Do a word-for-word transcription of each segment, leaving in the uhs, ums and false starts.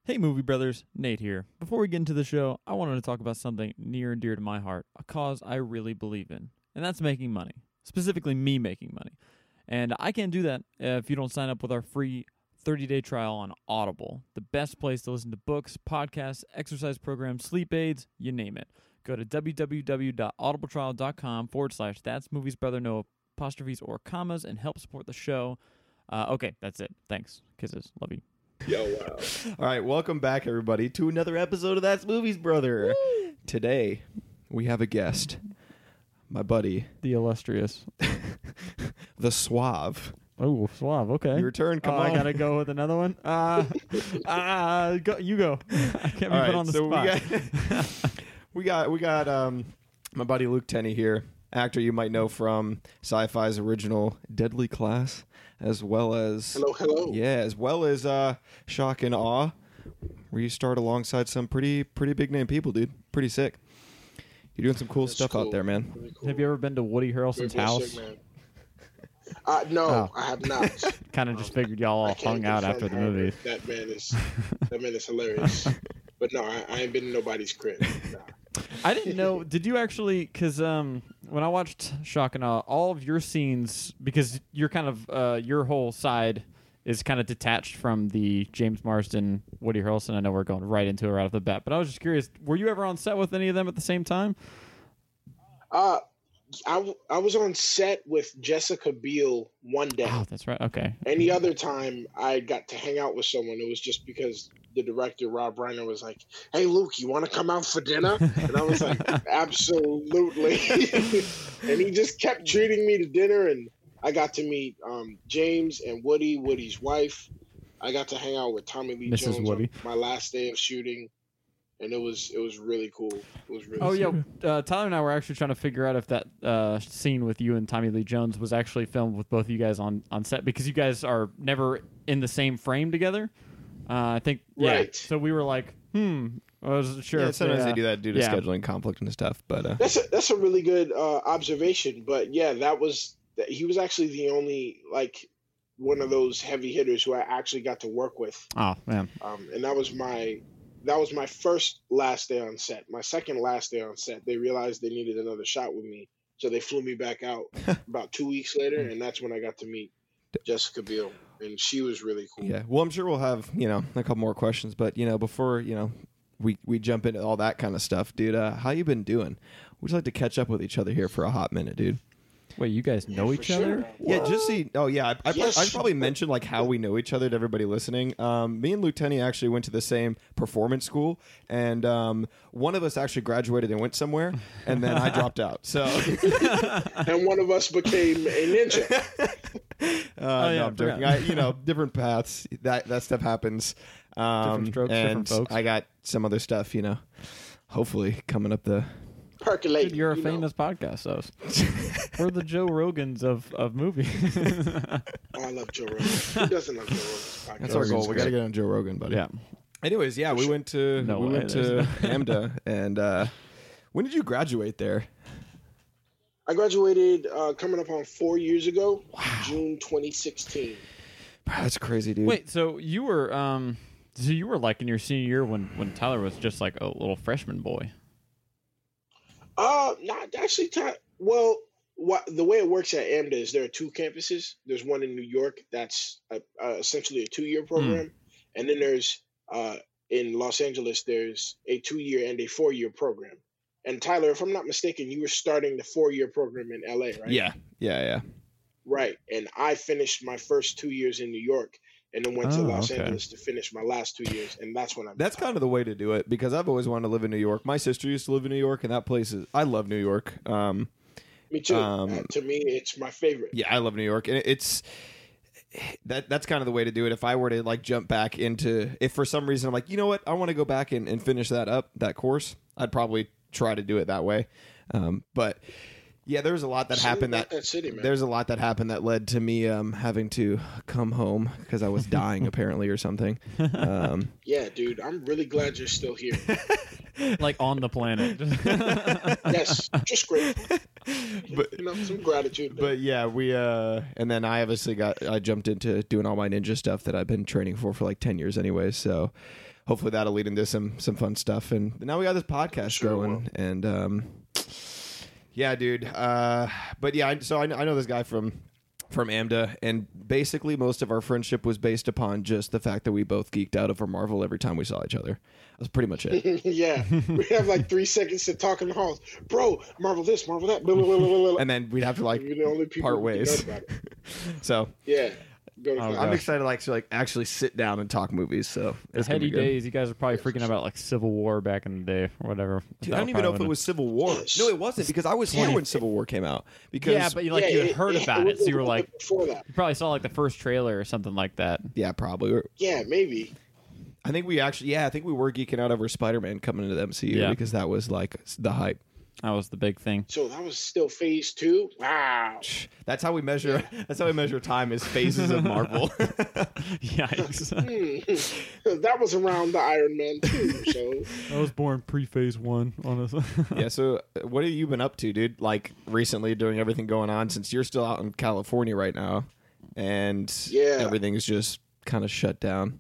Hey movie brothers, Nate here. Before we get into the show, I wanted to talk about something near and dear to my heart, a cause I really believe in, and that's making money. Specifically me making money. And I can't do that if you don't sign up with our free thirty-day trial on Audible, the best place to listen to books, podcasts, exercise programs, sleep aids, you name it. Go to www.audibletrial.com forward slash that's movies brother, no apostrophes or commas, and help support the show. Uh, okay, that's it. Thanks. Kisses. Love you. Yo, wow. All right, welcome back, everybody, to another episode of That's Movies, Brother. Woo! Today, we have a guest, my buddy, The illustrious. the Suave. Oh, suave. Okay. Your turn, come oh, on. I gotta go with another one. Uh, uh, go, you go. I can't be All put right, on the so spot. we got, we got, we got um, my buddy Luke Tenney here, actor you might know from Sci-Fi's original Deadly Class, as well as Hello, hello. yeah, as well as uh, Shock and Awe, where you start alongside some pretty, pretty big name people, dude. Pretty sick. You're doing some cool That's stuff cool. out there, man. Really cool. Have you ever been to Woody Harrelson's Very, very house? sick, man. Uh, no, Oh. I have not. Kind of just figured y'all I all can't hung out confirm, after the however, movie. That man is that man is hilarious. But no, I, I ain't been in nobody's crib. Nah. I didn't know. Did you actually? Because um, when I watched Shock and Awe, all of your scenes, because you're kind of uh, your whole side is kind of detached from the James Marsden, Woody Harrelson. I know we're going right into it right off the bat, but I was just curious: were you ever on set with any of them at the same time? Uh, I, w- I was on set with Jessica Biel one day. Oh, that's right. Okay. Any other time I got to hang out with someone, it was just because the director, Rob Reiner, was like, "Hey, Luke, you want to come out for dinner?" And I was like, "Absolutely." And he just kept treating me to dinner, and I got to meet um, James and Woody, Woody's wife. I got to hang out with Tommy Lee Missus Jones Woody. on my last day of shooting, and it was it was really cool. It was really Oh cool. yeah, uh, Tyler and I were actually trying to figure out if that uh, scene with you and Tommy Lee Jones was actually filmed with both of you guys on, on set, because you guys are never in the same frame together. Uh, I think, yeah. Right. So we were like, hmm, I wasn't sure. Yeah, if sometimes they, they uh, do that due to yeah. scheduling conflict and stuff, but uh, That's a, that's a really good uh, observation. But yeah, that was that, he was actually the only like one of those heavy hitters who I actually got to work with, Oh man, um, and that was my that was my first last day on set. My second last day on set, they realized they needed another shot with me, so they flew me back out about two weeks later, and that's when I got to meet Jessica Biel, and she was really cool. yeah. Well, I'm sure we'll have, you know, a couple more questions, but, you know, before, you know, we, we jump into all that kind of stuff, dude, uh, how you been doing? We'd like to catch up with each other here for a hot minute, dude. wait, you guys know For each sure. other? Yeah, just see. Oh, yeah. I, I, Yes. I should probably mention like how we know each other to everybody listening. Um, me and Luke Tenney actually went to the same performance school, and um, one of us actually graduated and went somewhere, and then I dropped out. So, And one of us became a ninja. uh, Oh, yeah, no, I I'm joking. forgot. I, you know, different paths. That that stuff happens. Um, Different strokes, and different folks. I got some other stuff. You know, hopefully coming up the. Percolate. Dude, you're a you know. famous podcast host. We're the Joe Rogans of of movies. Oh, I love Joe Rogan. Who doesn't love Joe Rogan's podcast? That's our goal. We great. got to get on Joe Rogan, buddy. yeah. Anyways, yeah, we went to No we way, went to there's AMDA, and uh, when did you graduate there? I graduated uh, coming up on four years ago, June twenty sixteen. That's crazy, dude. Wait, so you were um, so you were like in your senior year when when Tyler was just like a little freshman boy. Uh, not actually. T- well, what the way it works at AMDA is there are two campuses. There's one in New York that's a, uh, essentially a two-year program, and then there's uh, in Los Angeles there's a two-year and a four-year program. And Tyler, if I'm not mistaken, you were starting the four-year program in L A, right? Yeah, yeah, yeah. Right. And I finished my first two years in New York, and then went to Oh, Los okay. Angeles to finish my last two years, and that's when I. That's kind of the way to do it because I've always wanted to live in New York. My sister used to live in New York, and that place is. I love New York. Um, Me too. um, Uh, to me, it's my favorite. yeah, I love New York, and it- it's that. That's kind of the way to do it. If I were to like jump back into, if for some reason I'm like, you know what, I want to go back and, and finish that up, that course, I'd probably try to do it that way. Um, but yeah, there's a lot that Something happened about that. that city, man. There's a lot that happened that led to me um, having to come home because I was dying apparently or something. Um, Yeah, dude, I'm really glad you're still here. Like on the planet. Yes, just great. But- you know, some gratitude. but yeah, we uh, and then I obviously got I jumped into doing all my ninja stuff that I've been training for for like ten years anyway. So hopefully that'll lead into some some fun stuff. And now we got this podcast Sure going, will. and um, yeah, dude. Uh, but yeah, I, so I, I know this guy from from AMDA, and basically most of our friendship was based upon just the fact that we both geeked out over Marvel every time we saw each other. That's pretty much it. Yeah, we have like three seconds to talk in the halls. Bro, Marvel this, Marvel that, blah, blah, blah, blah, blah. And then we'd have to like We're the only people part who know ways. about it. So Yeah. Go to Oh, class. I'm gosh. excited to like, to like actually sit down and talk movies. So The it's gonna be heady good. days, you guys are probably freaking out about like Civil War back in the day or whatever. Dude, That I don't even know if it probably was Civil War. Yes. No, it wasn't, because I was here when Civil War came out. Because Yeah, but you like Yeah, you had it- heard it- about it, was so you were a like, little bit before that. you probably saw like the first trailer or something like that. yeah, probably. We're- Yeah, maybe. I think we actually, yeah, I think we were geeking out over Spider-Man coming into the M C U Yeah. because that was like the hype. That was the big thing. So that was still phase two. Wow. That's how we measure. That's how we measure time, is phases of Marvel. Yikes! Hmm. That was around the Iron Man two. So I was born pre-phase one, honestly. Yeah. So, uh, what have you been up to, dude? Like recently, doing everything going on, since you're still out in California right now, and Yeah. everything's just kind of shut down.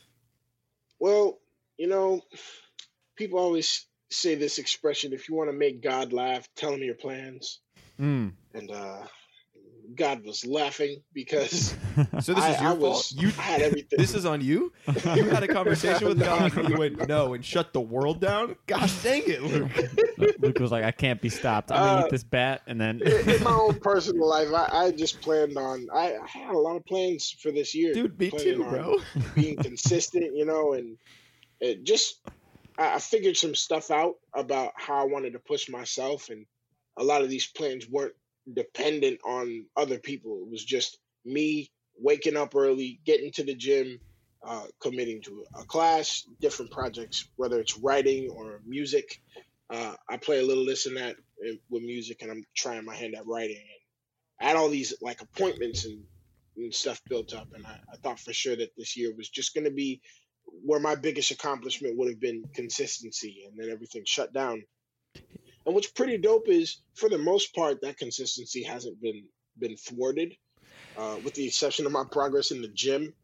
well, you know, people always say this expression: if you want to make God laugh, tell him your plans. Mm. And uh, God was laughing because So this I, is your I fault. was You. I had everything. This is on you. You had a conversation with God, and you went no and shut the world down. Gosh dang it, Luke. Luke was like, "I can't be stopped. I'm gonna Uh, eat this bat," and then in in my own personal life, I, I just planned on. I, I had a lot of plans for this year, Dude, me planning too, on bro. being consistent, you know, and it just I, I figured some stuff out about how I wanted to push myself, and a lot of these plans weren't dependent on other people. It was just me waking up early, getting to the gym, uh, committing to a class, different projects, whether it's writing or music. Uh, I play a little this and that uh, with music, and I'm trying my hand at writing. And I had all these like appointments and, and stuff built up, and I, I thought for sure that this year was just going to be where my biggest accomplishment would have been consistency, and then everything shut down. And what's pretty dope is, for the most part, that consistency hasn't been been thwarted, uh, with the exception of my progress in the gym.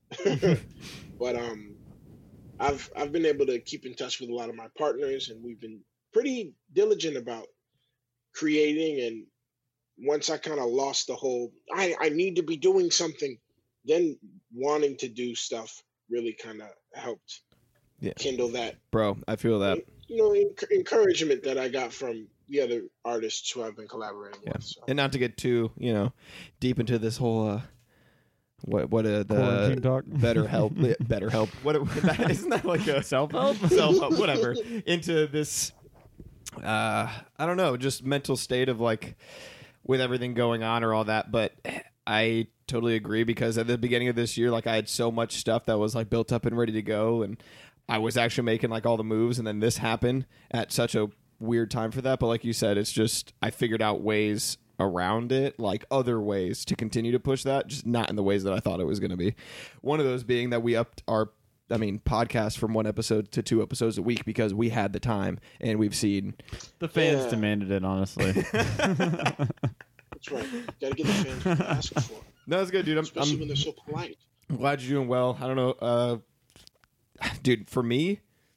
But um, I've I've been able to keep in touch with a lot of my partners, and we've been pretty diligent about creating. And once I kind of lost the whole I, I need to be doing something, then wanting to do stuff really kind of helped Yeah. kindle that, Bro, I feel that. you know, enc- encouragement that I got from the other artists who I've been collaborating Yeah. with. So. And not to get too, you know, deep into this whole uh what what uh, quarantine the talk. better help better help. What that, isn't that like a Self help. self help whatever into this uh I don't know, just mental state of like with everything going on or all that, but I totally agree, because at the beginning of this year, like I had so much stuff that was like built up and ready to go, and I was actually making like all the moves, and then this happened at such a weird time for that. But like you said, it's just I figured out ways around it, like other ways to continue to push that, just not in the ways that I thought it was going to be. One of those being that we upped our I mean, podcast from one episode to two episodes a week because we had the time, and we've seen The fans Yeah. demanded it, honestly. That's right. Gotta get the fans what they're asking for, no, it's good, dude. I'm, especially I'm when they're so polite. I'm glad you're doing well. I don't know, uh, dude. For me,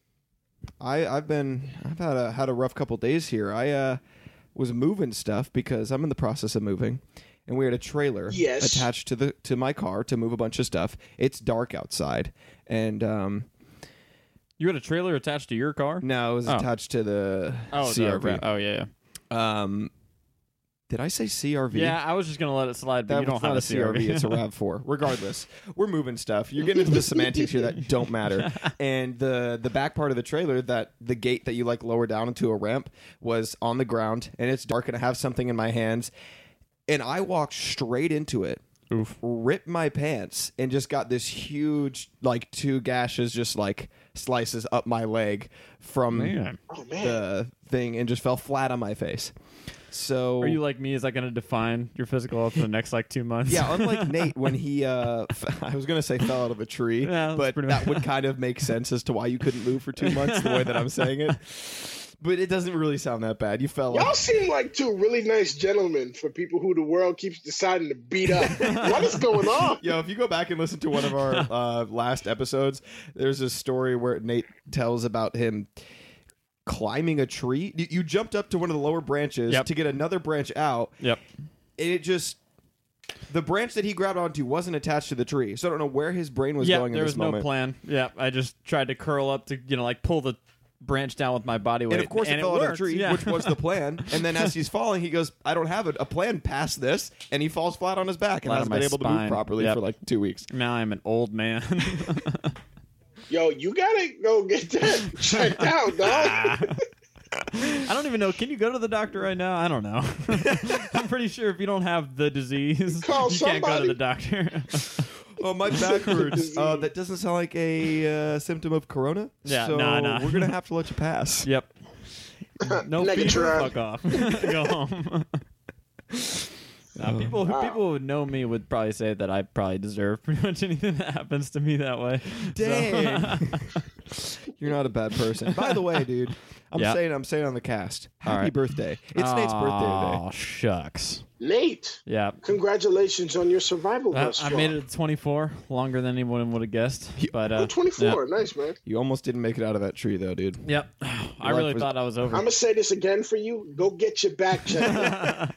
I I've been I've had a had a rough couple days here. I uh, was moving stuff because I'm in the process of moving, and we had a trailer Yes. attached to the to my car to move a bunch of stuff. It's dark outside, and um, You had a trailer attached to your car? now it was Oh. attached to the Oh, C R V. the- oh yeah, yeah. Um, did I say C R V? Yeah, I was just gonna let it slide, but That you don't was have not a a C R V. It's a RAV four. Regardless, we're moving stuff. You're getting into the semantics here that don't matter. And the the back part of the trailer, that the gate that you like lower down into a ramp, was on the ground, and it's dark, and I have something in my hands, and I walked straight into it. Oof. Ripped my pants and just got this huge, like two gashes, just like slices up my leg from Man. Oh man, the thing, and just fell flat on my face. So Are you like me? Is that going to define your physical health for the next like two months? yeah, unlike Nate when he, uh, f- I was gonna say fell out of a tree, Yeah, that's but pretty that much- would kind of make sense as to why you couldn't move for two months the way that I'm saying it. but it doesn't really sound that bad. You fell Y'all off. seem like two really nice gentlemen for people who the world keeps deciding to beat up. What is going on? Yo, if you go back and listen to one of our uh, last episodes, there's a story where Nate tells about him climbing a tree. You, you jumped up to one of the lower branches Yep. to get another branch out. Yep. And it just... The branch that he grabbed onto wasn't attached to the tree, so I don't know where his brain was Yeah, going in there this was no moment. plan. Yeah, I just tried to curl up to, you know, like pull the branch down with my body weight. And of course, and it fell out of the worked. tree, Yeah. which was the plan. And then as he's falling, he goes, "I don't have a, a plan past this," and he falls flat on his back and Flat on hasn't my been able to spine. move properly Yep. for like two weeks. Now I'm an old man. Yo, you gotta go get that checked out, dog. I don't even know. Can you go to the doctor right now? I don't know. I'm pretty sure if you don't have the disease, Call you can't go to somebody. the doctor. Oh, my back hurts. Uh, that doesn't sound like a uh, symptom of corona. Yeah, so nah, nah. we're gonna have to let you pass. Yep. No fever. Negatron. Fuck off. Go home. Nah, people who Wow. people who would know me would probably say that I probably deserve pretty much anything that happens to me that way. Dang. You're not a bad person. By the way, dude, I'm Yeah. saying I'm saying on the cast, All happy right. birthday. It's Nate's birthday today. Oh shucks. Nate, Yeah. congratulations on your survival I, thus I far. made it to twenty-four, longer than anyone would have guessed. But uh, Oh, twenty-four. Nice, man. You almost didn't make it out of that tree, though, dude. Yep. I life really was- thought I was over. I'm gonna say this again for you. Go get your back checked.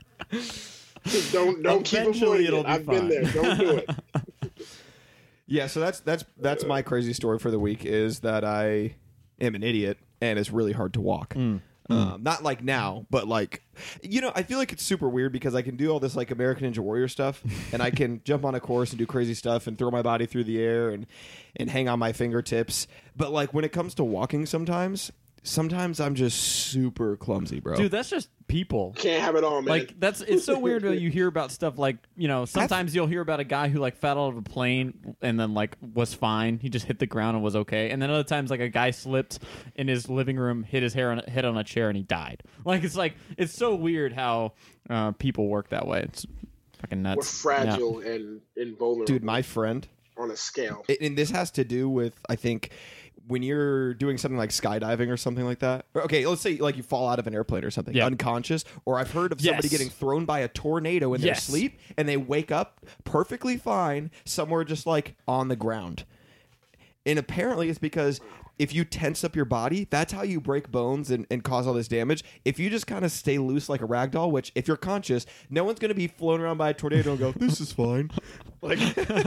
don't don't keep Eventually avoiding it'll it. be I've fine. been there. Don't do it. Yeah, so that's that's that's my crazy story for the week is that I am an idiot and it's really hard to walk. Mm. Um, not like now, but like, you know, I feel like it's super weird because I can do all this like American Ninja Warrior stuff, and I can jump on a course and do crazy stuff and throw my body through the air and and hang on my fingertips. But like when it comes to walking, sometimes sometimes I'm just super clumsy, bro. Dude, that's just people. Can't have it all, man. Like that's it's so weird when you hear about stuff like, you know, sometimes you'll hear about a guy who like fell out of a plane and then like was fine. He just hit the ground and was okay. And then other times like a guy slipped in his living room, hit his hair on a, head on a chair and he died. Like it's like it's so weird how uh, people work that way. It's fucking nuts. We're fragile and invulnerable Dude, my friend, on a scale. it- and this has to do with I think when you're doing something like skydiving or something like that. Or, okay, let's say like you fall out of an airplane or something, Yeah. unconscious. Or I've heard of somebody Yes. getting thrown by a tornado in their Yes. sleep, and they wake up perfectly fine somewhere just like on the ground. And apparently, it's because if you tense up your body, that's how you break bones and, and cause all this damage. If you just kind of stay loose like a rag doll, which if you're conscious, no one's going to be flown around by a tornado and go, "This is fine." Like.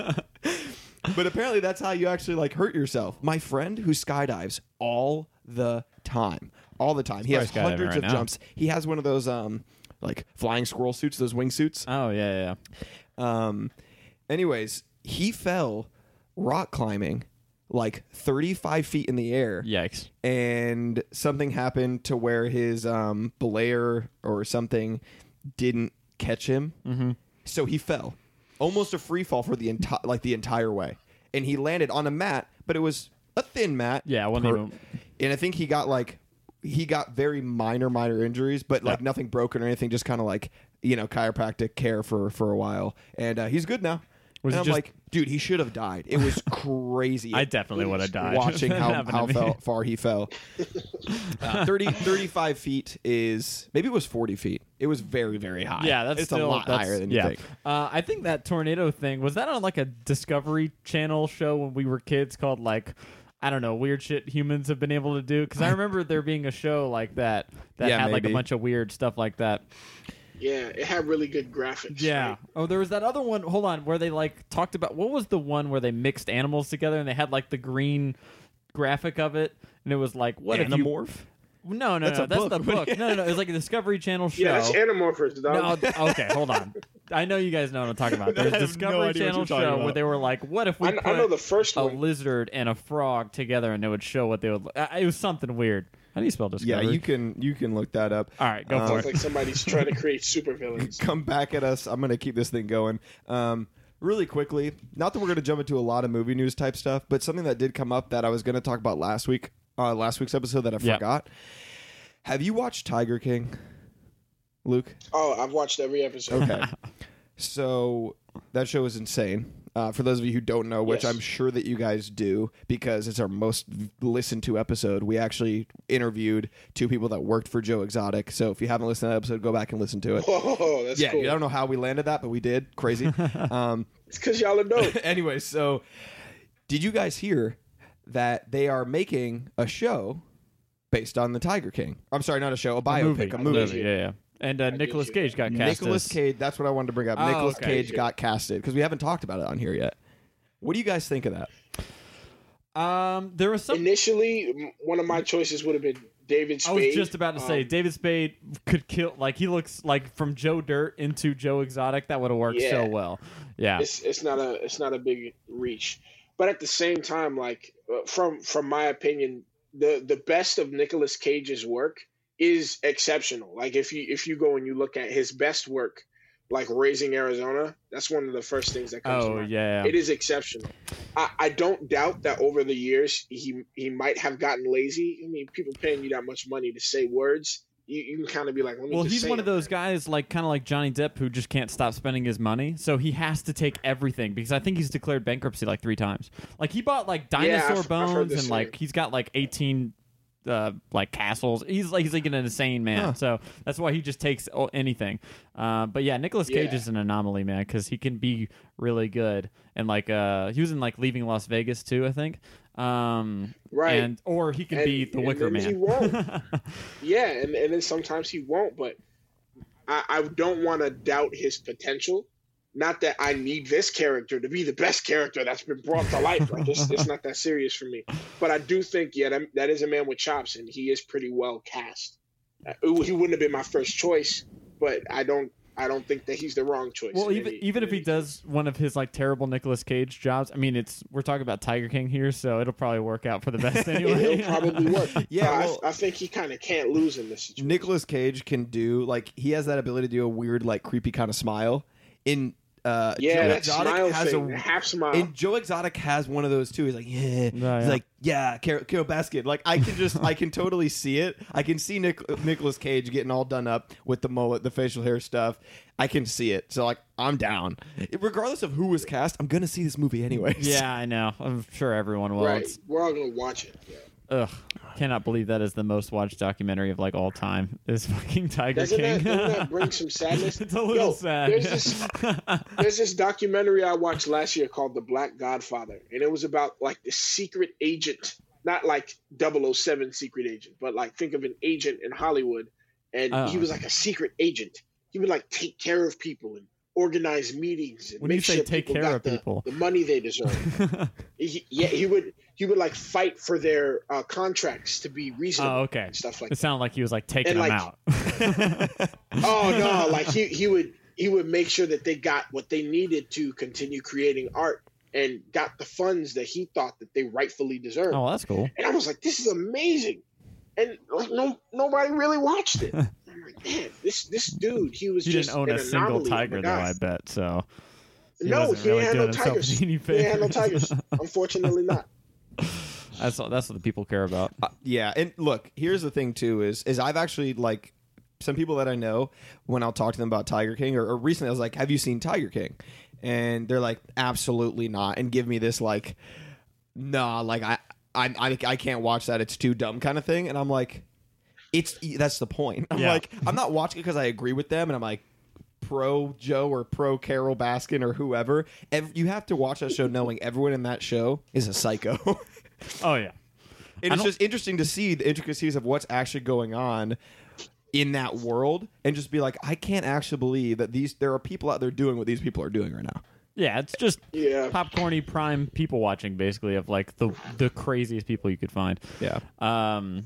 But apparently that's how you actually like hurt yourself. My friend who skydives all the time, all the time. He has Probably skydiving hundreds right of now. jumps. He has one of those um like flying squirrel suits, those wingsuits. Oh yeah, yeah. Um anyways, he fell rock climbing like thirty-five feet in the air. Yikes. And something happened to where his um belayer or something didn't catch him. Mm-hmm. So he fell. Almost a free fall for the entire like the entire way, and he landed on a mat, but it was a thin mat. Yeah, it wasn't even- And I think he got like he got very minor, minor injuries, but like Yeah. nothing broken or anything. Just kind of like you know chiropractic care for for a while, and uh, he's good now. Was and it I'm just- like, dude, he should have died. It was crazy. I definitely would have died. Watching That how, happened how to me. fell, far he fell. Uh, thirty, thirty-five feet is maybe it was forty feet. It was very, very high. Yeah, that's it's still, a lot that's- higher than you yeah. think. Uh, I think that tornado thing was that on like a Discovery Channel show when we were kids called like I don't know weird shit humans have been able to do because I remember there being a show like that that Yeah, had like a maybe. bunch of weird stuff like that. Yeah, it had really good graphics. Yeah. right? Oh, there was that other one. Hold on, where they like talked about what was the one where they mixed animals together and they had like the green graphic of it and it was like what if you Animorph? no no That's no a that's book. the book no no no it was like a Discovery Channel show. Yeah, that's Animorphers, dog. No, okay, hold on. I know you guys know what I'm talking about. There's I a have no Discovery idea what Channel you're talking show about. where they were like, "What if we I, put I know the first a one. lizard and a frog together and it would show what they would?" Uh, it was something weird. How do you spell Yeah, Discovery? you can you can look that up. All right, go Um, for Sounds it. like somebody's trying to create supervillains. Come back at us. I'm going to keep this thing going. Um, really quickly, not that we're going to jump into a lot of movie news type stuff, but something that did come up that I was going to talk about last week, uh, last week's episode that I Yeah. forgot. Have you watched Tiger King, Luke? Oh, I've watched every episode. Okay. So that show is insane. Uh, for those of you who don't know, which Yes. I'm sure that you guys do, because it's our most listened to episode, we actually interviewed two people that worked for Joe Exotic. So if you haven't listened to that episode, go back and listen to it. Oh, that's yeah, cool. I don't know how we landed that, but we did. Crazy. um, It's because y'all are dope. anyway, so did you guys hear that they are making a show based on the Tiger King? I'm sorry, not a show, a biopic, a movie. movie. Yeah, yeah. And uh, did Nicolas hear Cage got cast. Nicolas as- Cage, that's what I wanted to bring up. Oh, Nicolas okay. Cage got casted because we haven't talked about it on here yet. What do you guys think of that? Um, there was some. Initially, m- one of my choices would have been David I Spade. was just about to say Um, David Spade could kill. Like he looks like from Joe Dirt into Joe Exotic. That would have worked so Yeah. well. Yeah. it's it's not a it's not a big reach, but at the same time, like uh, from from my opinion, the the best of Nicolas Cage's work is exceptional. Like if you if you go and you look at his best work, like Raising Arizona, that's one of the first things that comes to Oh mind. yeah. It is exceptional. I, I don't doubt that over the years he he might have gotten lazy. I mean, people paying you that much money to say words, you, you can kind of be like, let me Well, just he's say one of them. those guys, like kind of like Johnny Depp, who just can't stop spending his money. So he has to take everything because I think he's declared bankruptcy like three times. Like he bought like Yeah, dinosaur I've- I've heard bones the and like same. he's got like eighteen. Uh, like castles, he's like he's like an insane man. Huh. So that's why he just takes o- anything. Uh, but yeah, Nicolas Cage Yeah. is an anomaly, man, because he can be really good. And like uh, he was in like Leaving Las Vegas too, I think. Um, Right. And or he can And- be the and Wicker then he Man. won't. Yeah, and, and then sometimes he won't, but I, I don't want to doubt his potential. Not that I need this character to be the best character that's been brought to life. Like it's, it's not that serious for me. But I do think, yeah, that, that is a man with chops, and he is pretty well cast. Uh, he wouldn't have been my first choice, but I don't, I don't think that he's the wrong choice. Well, in even any- even in if he any does one of his like terrible Nicolas Cage jobs, I mean, it's we're talking about Tiger King here, so it'll probably work out for the best anyway. It'll probably work. Yeah, I- well- I, think he kind of can't lose in this situation. Nicolas Cage can do, like, he has that ability to do a weird, like, creepy kind of smile. In uh, yeah, Joe that Exotic smile has thing, a the half smile. And Joe Exotic has one of those too. He's like, yeah. Yeah, He's yeah. like, yeah, Carol, Carol Baskin. Like, I can just, I can totally see it. I can see Nic- Nicolas Cage getting all done up with the mullet, the facial hair stuff. I can see it. So, like, I'm down. Regardless of who was cast, I'm going to see this movie anyways. Yeah, I know. I'm sure everyone will. right, It's, we're all gonna watch it. Yeah. ugh, cannot believe that is the most watched documentary of like all time. Is fucking Tiger Doesn't King. that, doesn't that bring some sadness? It's a little Yo, sad. There's this, there's this documentary I watched last year called The Black Godfather, and it was about like the secret agent, not like double oh seven secret agent, but like think of an agent in Hollywood, and Oh. he was like a secret agent. He would like take care of people and organize meetings and When you make say sure take people care got of the, people. the money they deserve. he, yeah, he would he would like fight for their uh, contracts to be reasonable Oh, okay. and stuff like It that. sounded like he was like taking And, them like- out. Oh no, like he, he would he would make sure that they got what they needed to continue creating art and got the funds that he thought that they rightfully deserved. Oh, well, that's cool. And I was like, this is amazing. And like no nobody really watched it. I'm like, man, this this dude, he was He just didn't own an a single anomaly of tiger, a though. guy. I bet so. He No, wasn't he really had doing no himself tigers. any He had no favors. tigers. Unfortunately not. That's all, that's what the people care about. Uh, yeah, and look, here's the thing too: is is I've actually like some people that I know when I'll talk to them about Tiger King, or, or recently I was like, "Have you seen Tiger King?" And they're like, "Absolutely not," and give me this like, "Nah, like I I I, I can't watch that; it's too dumb," kind of thing. And I'm like, "It's that's the point." I'm Yeah. like, I'm not watching it because I agree with them, and I'm like. Pro Joe or pro Carol Baskin or whoever, Ev- you have to watch that show knowing everyone in that show is a psycho. Oh yeah. And I it's don't- just interesting to see the intricacies of what's actually going on in that world, and just be like, I can't actually believe that these there are people out there doing what these people are doing right now. Yeah, it's just Yeah. popcorny prime people watching, basically, of like the the craziest people you could find. Yeah. Um,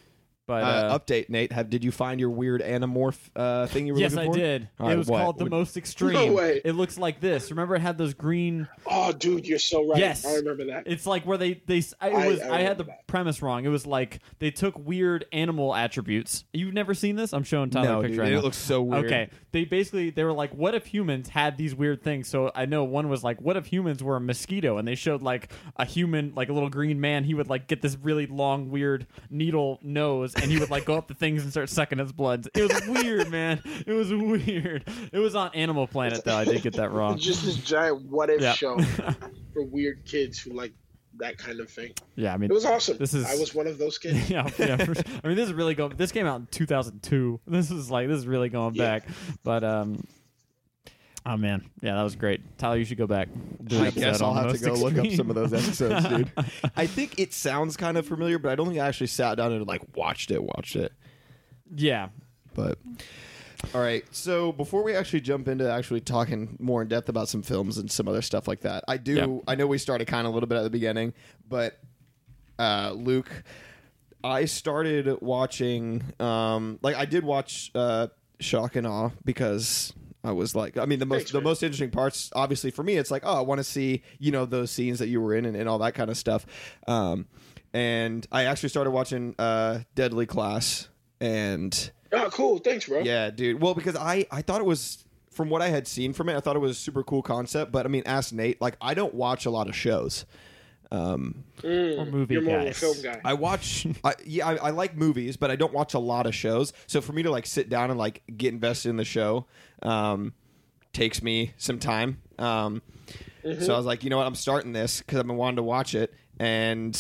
but Uh, uh, update, Nate. Have did you find your weird anamorph uh, thing you were yes, looking I for? did. All it right, was what? called the What- most extreme. No way. It looks like this. Remember, it had those green. Oh, dude, you're so right. Yes, I remember that. It's like where they they. I, it I- was. I I, had the remember that. premise wrong. It was like they took weird animal attributes. You've never seen this? I'm showing Tyler No, a dude, picture. right it now. looks so weird. Okay, they basically they were like, what if humans had these weird things? So I know one was like, what if humans were a mosquito? And they showed like a human, like a little green man. He would like get this really long, weird needle nose, and he would like go up the things and start sucking its blood. It was weird, man. It was weird. It was on Animal Planet though. I did get that wrong. Just this giant what if Yep. show for weird kids who like that kind of thing. Yeah, I mean, It was awesome. This is- I was one of those kids. yeah, yeah. For sure. I mean, this is really going. This came out in two thousand two. This is like this is really going Yeah. back. But um, oh man, yeah, that was great. Tyler, you should go back. Do an I episode guess I'll on have to Most go look up Extreme. some of those episodes, dude. I think it sounds kind of familiar, but I don't think I actually sat down and like watched it, watched it. Yeah, But all right, so before we actually jump into actually talking more in depth about some films and some other stuff like that, I do. Yeah. I know we started kind of a little bit at the beginning, but uh, Luke, I started watching. Um, like I did watch uh, Shock and Awe because I was like, I mean, the most Thanks, the man. most interesting parts, obviously for me, it's like, oh, I want to see you know those scenes that you were in and, and all that kind of stuff. Um, and I actually started watching uh, Deadly Class and. Oh, cool. Thanks, bro. Yeah, dude. Well, because I, I thought it was, from what I had seen from it, I thought it was a super cool concept. But I mean, ask Nate. Like, I don't watch a lot of shows. Um, Mm, Or movie You're more of a guys. film guy. I watch, I, yeah, I, I like movies, but I don't watch a lot of shows. So for me to like sit down and like get invested in the show, um, takes me some time. Um, So I was like, you know what? I'm starting this because I've been wanting to watch it, and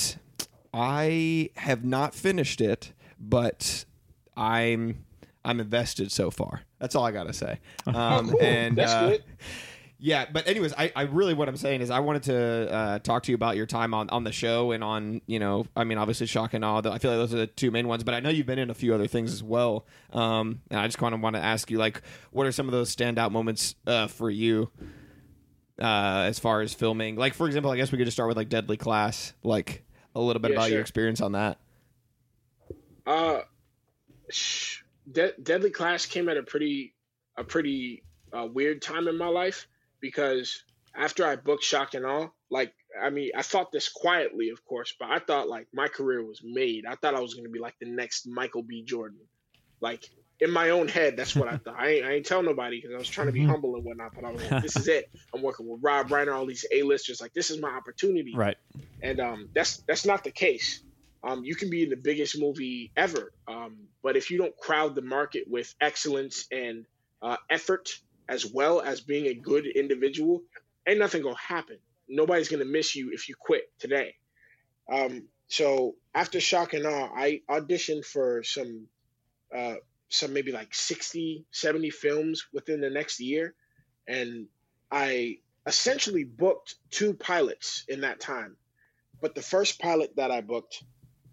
I have not finished it, but I'm I'm invested so far. That's all I gotta say. Um, Oh, cool. And That's uh, good. yeah, but anyways, I, I really what I'm saying is I wanted to uh, talk to you about your time on, on the show and on, you know, I mean, obviously Shock and Awe. I feel like those are the two main ones, but I know you've been in a few other things as well. Um, and I just kind of want to ask you, like, what are some of those standout moments uh, for you uh, as far as filming? Like, for example, I guess we could just start with like Deadly Class, like a little bit Yeah, about your sure. experience on that. Uh, sh- De- Deadly Class came at a pretty, a pretty uh, weird time in my life because after I booked Shock and Awe, like, I mean, I thought this quietly, of course, but I thought like my career was made. I thought I was going to be like the next Michael B. Jordan. Like in my own head, that's what I thought. I ain't, I ain't tell nobody because I was trying to be humble and whatnot. But I was like, this is it. I'm working with Rob Reiner, all these A-listers. Like, this is my opportunity. right. And um, that's that's not the case. Um, you can be in the biggest movie ever, um, but if you don't crowd the market with excellence and uh, effort, as well as being a good individual, ain't nothing gonna happen. Nobody's gonna miss you if you quit today. Um, so after Shock and Awe, I auditioned for some, uh, some maybe like sixty, seventy films within the next year, and I essentially booked two pilots in that time. But the first pilot that I booked,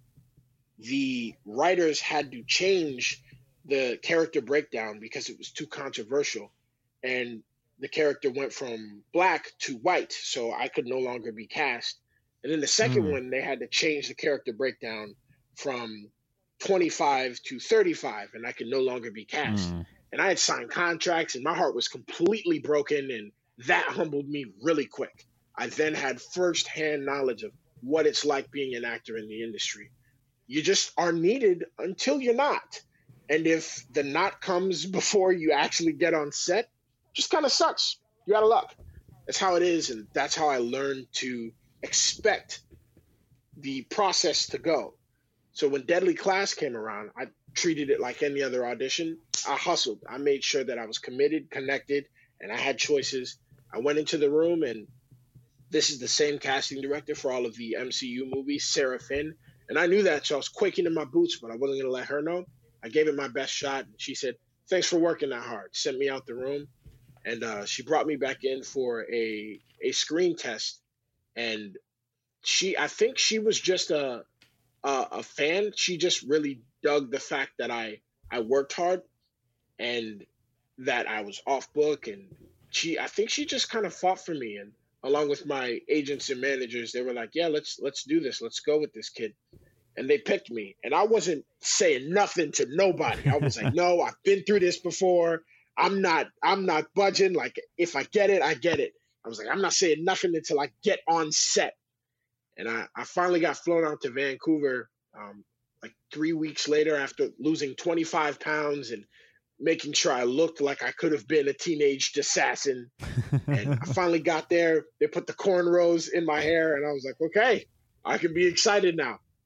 the writers had to change the character breakdown because it was too controversial. And the character went from black to white, so I could no longer be cast. And then the second Mm. one, they had to change the character breakdown from twenty-five to thirty-five, and I could no longer be cast. Mm. And I had signed contracts, and my heart was completely broken, and that humbled me really quick. I then had firsthand knowledge of what it's like being an actor in the industry. You just are needed until you're not. And if the not comes before you actually get on set, just kind of sucks. You out of luck. That's how it is, and that's how I learned to expect the process to go. So when Deadly Class came around, I treated it like any other audition. I hustled. I made sure that I was committed, connected, and I had choices. I went into the room, and this is the same casting director for all of the M C U movies, Sarah Finn. And I knew that, so I was quaking in my boots, but I wasn't going to let her know. I gave it my best shot. And she said, thanks for working that hard. Sent me out the room. And uh, she brought me back in for a, a screen test. And she, I think she was just a, a, a fan. She just really dug the fact that I, I worked hard and that I was off book. And she, I think she just kind of fought for me. And along with my agents and managers, they were like, yeah, let's, let's do this. Let's go with this kid. And they picked me. And I wasn't saying nothing to nobody. I was like, no, I've been through this before. I'm not, I'm not budging. Like, if I get it, I get it. I was like, I'm not saying nothing until I get on set. And I, I finally got flown out to Vancouver um, like three weeks later after losing twenty-five pounds and making sure I looked like I could have been a teenage assassin. And I finally got there. They put the cornrows in my hair, and I was like, okay, I can be excited now.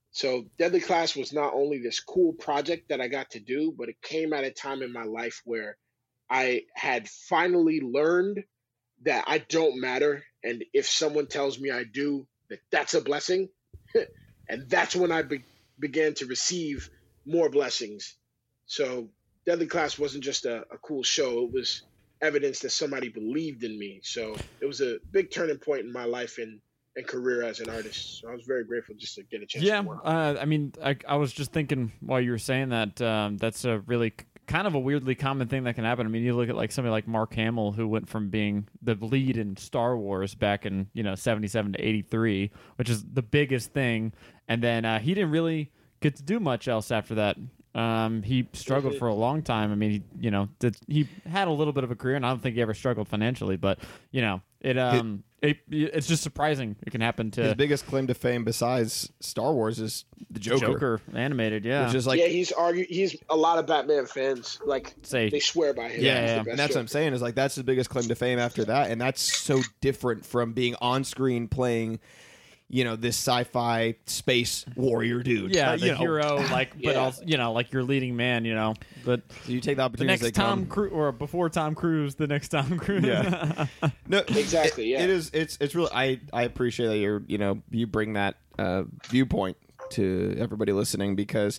So Deadly Class was not only this cool project that I got to do, but it came at a time in my life where I had finally learned that I don't matter. And if someone tells me I do, that that's a blessing. And that's when I be- began to receive more blessings. So Deadly Class wasn't just a, a cool show. It was evidence that somebody believed in me. So it was a big turning point in my life and, and career as an artist. So I was very grateful just to get a chance Yeah, to work. uh, I mean, I, I was just thinking while you were saying that, um, that's a really c- kind of a weirdly common thing that can happen. I mean, you look at like somebody like Mark Hamill, who went from being the lead in Star Wars back in, you know, seventy-seven to eighty-three, which is the biggest thing. And then uh, he didn't really get to do much else after that. Um, he struggled for a long time. I mean, he, you know, did, he had a little bit of a career, and I don't think he ever struggled financially, but, you know, it, um, it, it's just surprising it can happen to His biggest claim to fame besides Star Wars is the Joker. Joker animated, yeah. Which is like, yeah, he's argue. He's a lot of Batman fans. Like Say- they swear by him. Yeah, He's the yeah. best and that's what I'm Joker. saying is like that's his biggest claim to fame after that, and that's so different from being on screen playing, you know, this sci-fi space warrior dude. yeah, Uh, the you know. hero, like, but Yeah. also, you know, like your leading man, you know, but So you take the the opportunity as next they Tom come. Cruise, or before Tom Cruise, the next Tom Cruise. Yeah. No, Exactly, it- yeah. it is. It's it's really. I I appreciate that you're. You know, you bring that uh, viewpoint to everybody listening because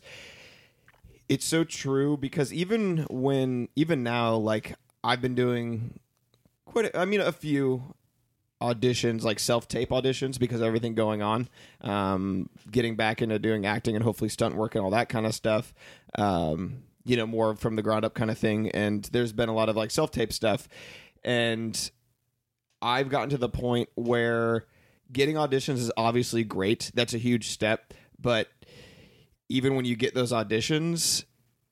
it's so true. Because even when even now, like I've been doing quite. A, I mean, a few auditions, like self-tape auditions, because of everything going on. Um, getting back into doing acting and hopefully stunt work and all that kind of stuff. Um, you know, more from the ground up kind of thing. And there's been a lot of like self-tape stuff, and I've gotten to the point where getting auditions is obviously great. That's a huge step. But even when you get those auditions,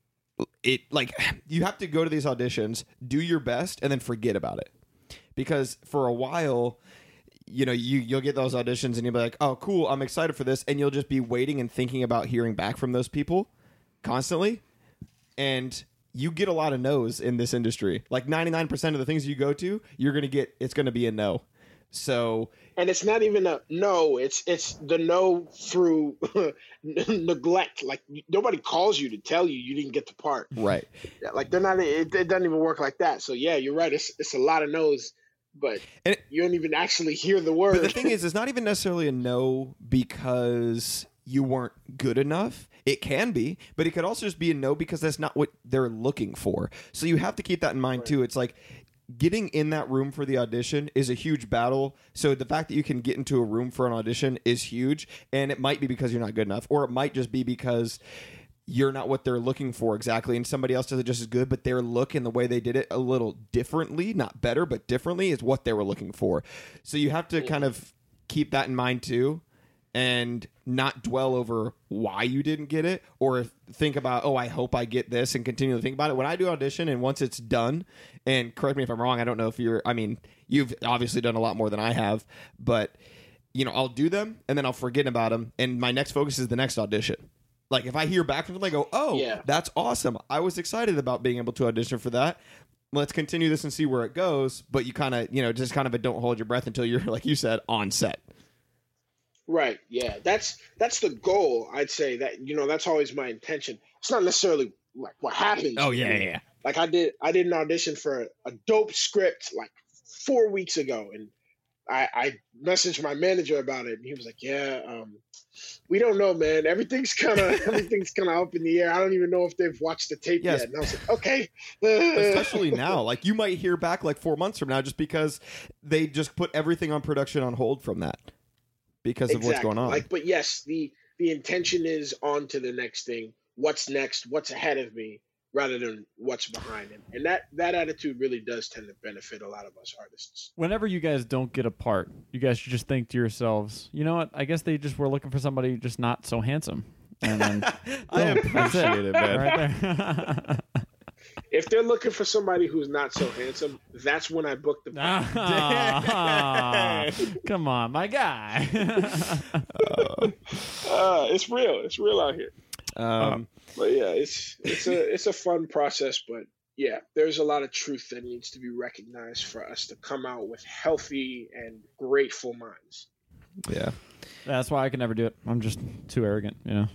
it like you have to go to these auditions, do your best, and then forget about it. Because for a while, you know, you, you'll get those auditions and you'll be like, oh, cool, I'm excited for this. And you'll just be waiting and thinking about hearing back from those people constantly. And you get a lot of no's in this industry. Like ninety-nine percent of the things you go to, you're going to get, it's going to be a no. So, And it's not even a no. It's it's the no through neglect. Like nobody calls you to tell you you didn't get the part. right. Yeah, like they're not. It, it doesn't even work like that. So yeah, you're right. It's it's a lot of no's, but And it- you don't even actually hear the word. But the thing is, it's not even necessarily a no because you weren't good enough. It can be, but it could also just be a no because that's not what they're looking for. So you have to keep that in mind too. It's like getting in that room for the audition is a huge battle. So the fact that you can get into a room for an audition is huge, and it might be because you're not good enough, or it might just be because you're not what they're looking for exactly, and somebody else does it just as good, but their look and the way they did it a little differently, not better, but differently, is what they were looking for. So you have to kind of keep that in mind too, and not dwell over why you didn't get it, or think about, oh, I hope I get this, and continue to think about it. When I do audition, and once it's done, and correct me if I'm wrong, I don't know if you're, I mean, you've obviously done a lot more than I have, but, you know, I'll do them, and then I'll forget about them, and my next focus is the next audition. Like, if I hear back from them, I go, oh, Yeah. that's awesome. I was excited about being able to audition for that. Let's continue this and see where it goes. But you kind of, you know, just kind of a don't hold your breath until you're, like you said, on set. Right. Yeah. That's that's the goal. I'd say that you know that's always my intention. It's not necessarily like what happens. Oh, yeah, yeah, yeah. Like I did. I did an audition for a, a dope script like four weeks ago, and I, I messaged my manager about it, and he was like, "Yeah, um, we don't know, man. Everything's kind of everything's kind of up in the air. I don't even know if they've watched the tape Yes. yet." And I was like, "Okay." Especially now. Like, you might hear back like four months from now just because they just put everything on production on hold from that because of what's Exactly. going on. Like, but yes, the the intention is on to the next thing. What's next? What's ahead of me, rather than what's behind him. And that that attitude really does tend to benefit a lot of us artists. Whenever you guys don't get a part, you guys should just think to yourselves, you know what? I guess they just were looking for somebody just not so handsome. And then I boom, that's it. appreciate it, man. Right there. If they're looking for somebody who's not so handsome, that's when I book the part. Ah, come on, my guy. Uh, it's real. It's real out here. Um, But yeah, it's it's a it's a fun process, but yeah, there's a lot of truth that needs to be recognized for us to come out with healthy and grateful minds. yeah. That's why I can never do it. I'm just too arrogant, you know.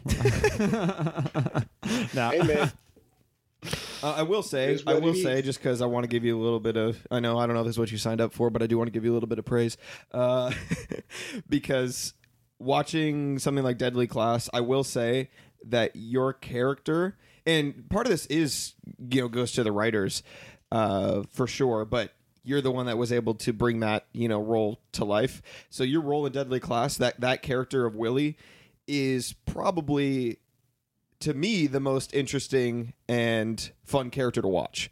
No. Hey man, Uh, I will say, Here's I what will it say, is. just because I want to give you a little bit of, I know, I don't know if this is what you signed up for, but I do want to give you a little bit of praise, uh, because watching something like Deadly Class, I will say that your character, and part of this is, you know, goes to the writers, uh, for sure, but you're the one that was able to bring that, you know, role to life. So your role in Deadly Class, that that character of Willie, is probably, to me, the most interesting and fun character to watch.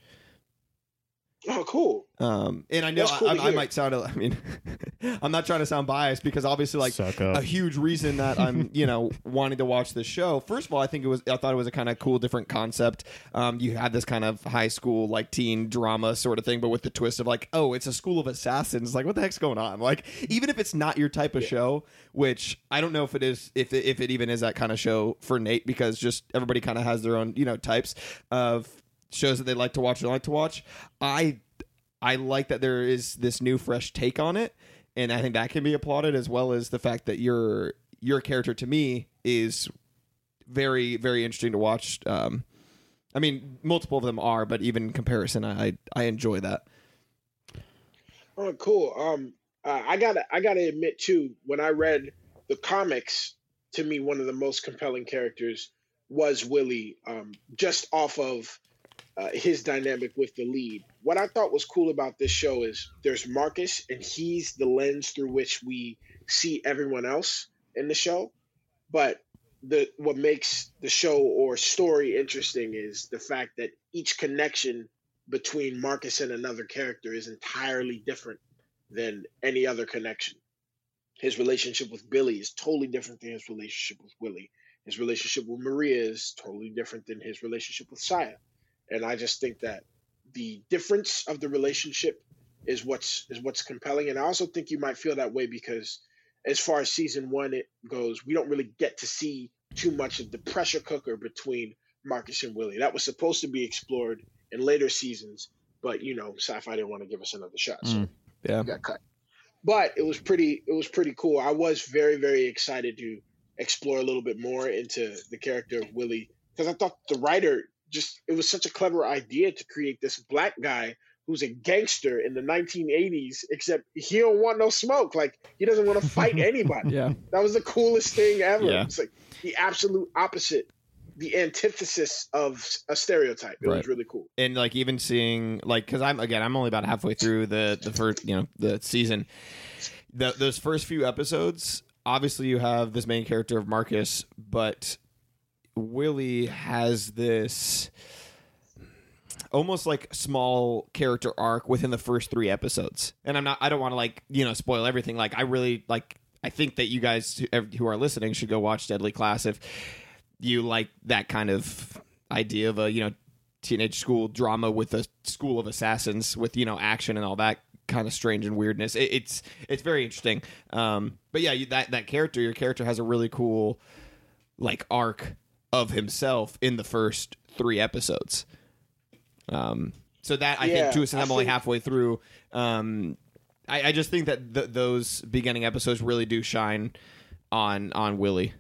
oh cool. Um, and I know That's cool I, to I, I hear. might sound, I mean, I'm not trying to sound biased because obviously, like, Suck up. a huge reason that I'm, you know, wanting to watch this show. First of all, I think it was, I thought it was a kind of cool, different concept. Um, you had this kind of high school, like, teen drama sort of thing, but with the twist of like, oh, it's a school of assassins. Like, what the heck's going on? Like, even if it's not your type of show, which I don't know if it is, if it, if it even is that kind of show for Nate, because just everybody kind of has their own, you know, types of shows that they like to watch and like to watch. I I like that there is this new fresh take on it, and I think that can be applauded, as well as the fact that your your character to me is very very interesting to watch. Um, I mean, multiple of them are, but even in comparison, I I, I enjoy that. Oh, cool. Um, uh, I gotta, I gotta admit too, when I read the comics, to me, one of the most compelling characters was Willie, um, just off of uh, his dynamic with the lead. What I thought was cool about this show is there's Marcus, and he's the lens through which we see everyone else in the show. But the what makes the show or story interesting is the fact that each connection between Marcus and another character is entirely different than any other connection. His relationship with Billy is totally different than his relationship with Willie. His relationship with Maria is totally different than his relationship with Saya. And I just think that the difference of the relationship is what's is what's compelling. And I also think you might feel that way because as far as season one it goes, we don't really get to see too much of the pressure cooker between Marcus and Willie. That was supposed to be explored in later seasons, but you know, Sci-Fi didn't want to give us another shot, so Mm, yeah, it got cut. But it was pretty it was pretty cool. I was very, very excited to explore a little bit more into the character of Willie because I thought the writer just it was such a clever idea to create this black guy who's a gangster in the nineteen eighties, except he don't want no smoke. Like, he doesn't want to fight anybody. Yeah. That was the coolest thing ever. Yeah. It's like the absolute opposite, the antithesis of a stereotype. It Right. was really cool. and like even seeing like because I'm again I'm only about halfway through the the first you know the season. The, those first few episodes, obviously you have this main character of Marcus, but Willie has this almost like small character arc within the first three episodes. And I'm not I don't want to like, you know, spoil everything. Like I really like I think that you guys who- who are listening should go watch Deadly Class if you like that kind of idea of a, you know, teenage school drama with a school of assassins with, you know, action and all that kind of strange and weirdness. It, it's it's very interesting. Um but yeah, you, that that character, your character has a really cool like arc of himself in the first three episodes. Um, so that I Yeah, think too, since I I'm only think- halfway through, um, I, I just think that th- those beginning episodes really do shine on on Willie.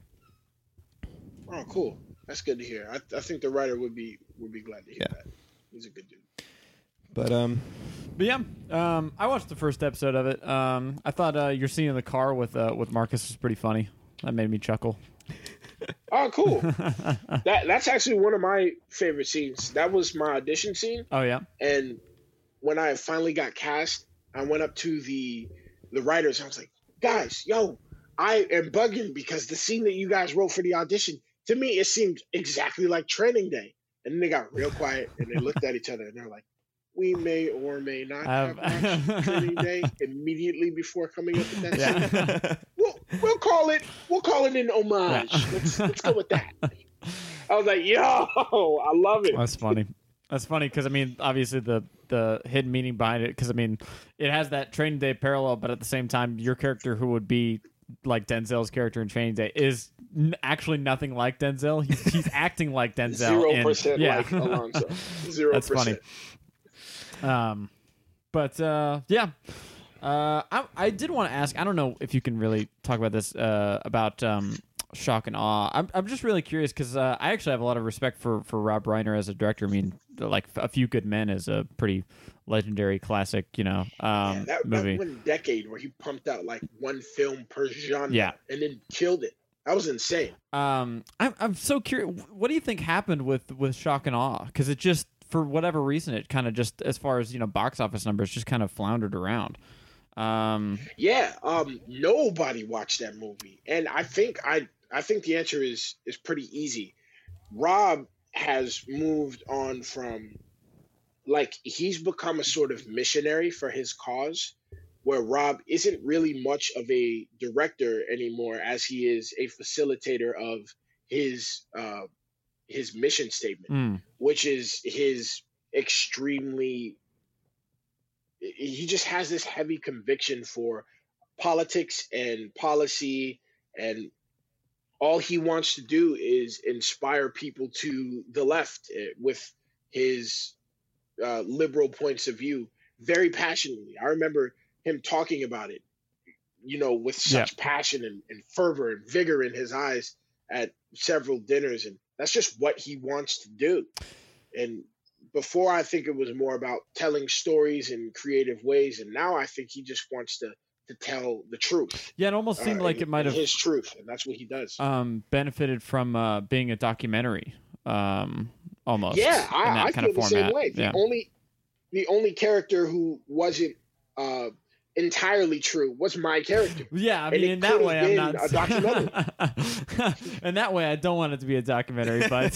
Oh, cool. That's good to hear. I, I think the writer would be would be glad to hear Yeah. that. He's a good dude. But um, But yeah, um, I watched the first episode of it. Um, I thought uh, your scene in the car with uh, with Marcus was pretty funny. That made me chuckle. Oh, cool. that that's actually one of my favorite scenes. That was my audition scene. Oh yeah. And when I finally got cast, I went up to the the writers. I was like, guys, yo, I am bugging because the scene that you guys wrote for the audition, to me, it seemed exactly like Training Day. And then they got real quiet and they looked at each other and they're like, we may or may not have I've- watched Training Day immediately before coming up with that scene. Yeah. We'll, we'll call it we'll call it an homage. Yeah. Let's let's go with that. I was like, yo, I love it. That's funny. That's funny because I mean, obviously the the hidden meaning behind it. Because I mean, it has that Training Day parallel, but at the same time, your character, who would be like Denzel's character in Training Day, is n- actually nothing like Denzel. He's, he's acting like Denzel. Zero in- percent yeah. like Alonzo. Zero That's percent. funny. Um, but uh, yeah. Uh, I I did want to ask. I don't know if you can really talk about this. Uh, about um, shock and awe. I'm I'm just really curious because uh, I actually have a lot of respect for, for Rob Reiner as a director. I mean, like A Few Good Men is a pretty legendary classic, you know, um, yeah, that, movie. That one decade where he pumped out like one film per genre, Yeah. and then killed it. That was insane. Um, I'm I'm so curious. What do you think happened with with Shock and Awe? Because it just, for whatever reason, it kind of just, as far as you know, box office numbers, just kind of floundered around. Um, yeah, um, nobody watched that movie, and I think I I think the answer is is pretty easy. Rob has moved on from, like, he's become a sort of missionary for his cause, where Rob isn't really much of a director anymore, as he is a facilitator of his uh, his mission statement, mm, which is his extremely. He just has this heavy conviction for politics and policy, and all he wants to do is inspire people to the left with his uh, liberal points of view very passionately. I remember him talking about it, you know, with such Yeah. passion and, and fervor and vigor in his eyes at several dinners. And that's just what he wants to do. And before, I think it was more about telling stories in creative ways. And now I think he just wants to, to tell the truth. yeah, it almost seemed uh, like and- it might and have his truth. And that's what he does. um, benefited from uh, being a documentary, um, almost. Yeah, in I, that I kind feel of the format. same way. The Yeah. only the only character who wasn't uh, entirely true was my character. Yeah, I And mean, it in that could've way, I'm been not. a documentary. In that way, I don't want it to be a documentary, but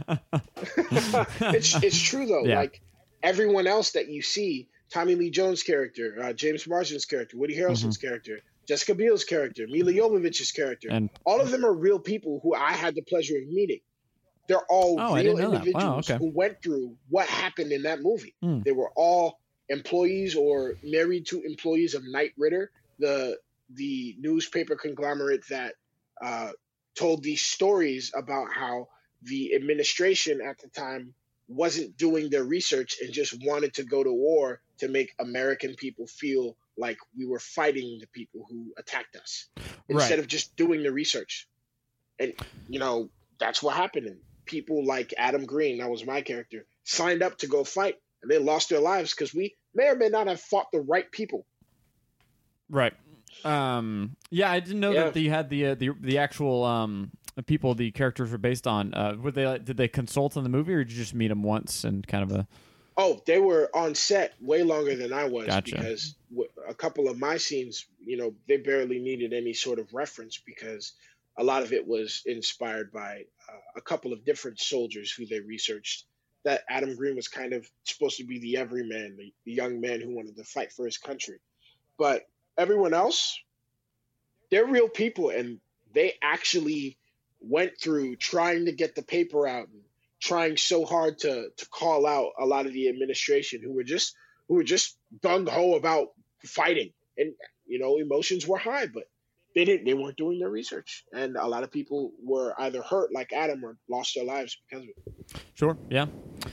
it's it's true though. Yeah. Like everyone else that you see, Tommy Lee Jones' character, uh, James Marsden's character, Woody Harrelson's character, Jessica Biel's character, Mila Jovovich's character, And- all of them are real people who I had the pleasure of meeting. They're all Oh, I real didn't know that. individuals Wow, okay. who went through what happened in that movie. Hmm. They were all employees or married to employees of Knight Ridder, the the newspaper conglomerate that uh, told these stories about how the administration at the time wasn't doing their research and just wanted to go to war to make American people feel like we were fighting the people who attacked us instead Right. of just doing the research. And, you know, that's what happened. And people like Adam Green, that was my character, signed up to go fight, and they lost their lives because we may or may not have fought the right people. Right. Um, yeah, I didn't know Yeah. that you had the uh, the the actual um, people the characters were based on. Uh, were they did they consult on the movie, or did you just meet them once and kind of a? Oh, they were on set way longer than I was Gotcha. because w- a couple of my scenes, you know, they barely needed any sort of reference because a lot of it was inspired by uh, a couple of different soldiers who they researched. That Adam Green was kind of supposed to be the everyman, the, the young man who wanted to fight for his country. But everyone else, they're real people, and they actually went through trying to get the paper out and trying so hard to to call out a lot of the administration who were just who were just gung ho about fighting, and you know emotions were high, but they didn't they weren't doing their research, and a lot of people were either hurt like Adam or lost their lives because of it. Sure. Yeah.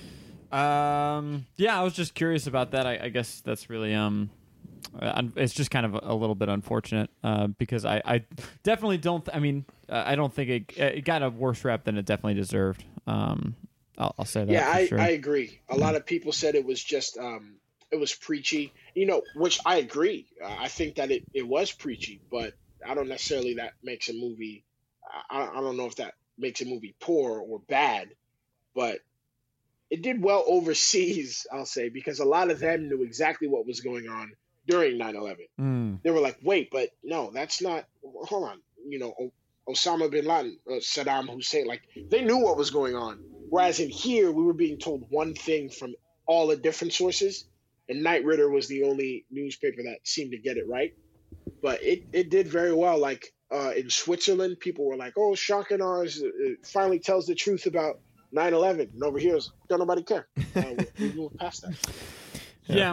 Um. Yeah, I was just curious about that. I, I guess that's really um. Uh, it's just kind of a, a little bit unfortunate uh, because I, I definitely don't. Th- I mean, uh, I don't think it, it got a worse rap than it definitely deserved. Um, I'll, I'll say that. Yeah, for I, sure. I agree. A lot of people said it was just um, it was preachy, you know, which I agree. Uh, I think that it, it was preachy, but I don't necessarily that makes a movie. I, I don't know if that makes a movie poor or bad, but it did well overseas, I'll say, because a lot of them knew exactly what was going on during nine eleven. Mm. They were like, wait, but no, that's not, hold on, you know, o- Osama bin Laden, uh, Saddam Hussein, like they knew what was going on. Whereas in here, we were being told one thing from all the different sources, and Knight Ridder was the only newspaper that seemed to get it right. But it, it did very well. Like uh, in Switzerland, people were like, oh, Shock and Awe is, uh, finally tells the truth about nine eleven. And over here, don't nobody care. Uh, we, we moved past that. Yeah.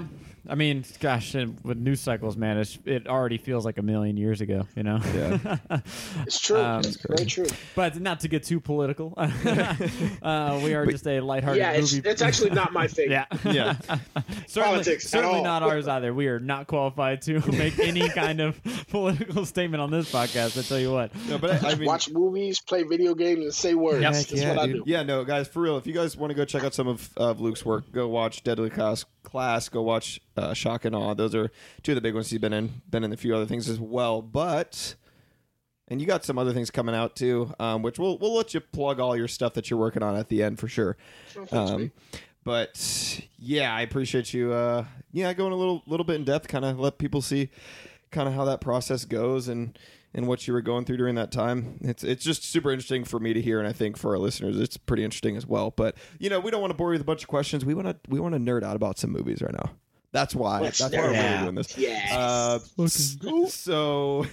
I mean, gosh, and with news cycles, man, it's, it already feels like a million years ago, you know? Yeah. It's true. Um, it's very true. But not to get too political, uh, we are But- just a lighthearted Yeah, it's, movie. it's actually not my thing. yeah. Yeah. certainly, Politics at certainly all. not ours either. We are not qualified to make any kind of political statement on this podcast, I tell you what. No, but I, I mean, Watch movies, play video games, and say words. Yep. That's yeah, what I dude. do. Yeah, no, guys, for real. If you guys want to go check out some of, of Luke's work, go watch Deadly Class. Class. Go watch uh, Shock and Awe. Those are two of the big ones he's been in. Been in a few other things as well, but. And you got some other things coming out too, um, which we'll we'll let you plug all your stuff that you're working on at the end for sure. Oh, thanks, Um, mate. but yeah, I appreciate you. Uh, yeah, going a little little bit in depth, kind of let people see kind of how that process goes and and what you were going through during that time. It's it's just super interesting for me to hear, and I think for our listeners, it's pretty interesting as well. But you know, we don't want to bore you with a bunch of questions. We want to we want to nerd out about some movies right now. That's why. Let's that's why nerd we're out. doing this. Yes. Uh, so.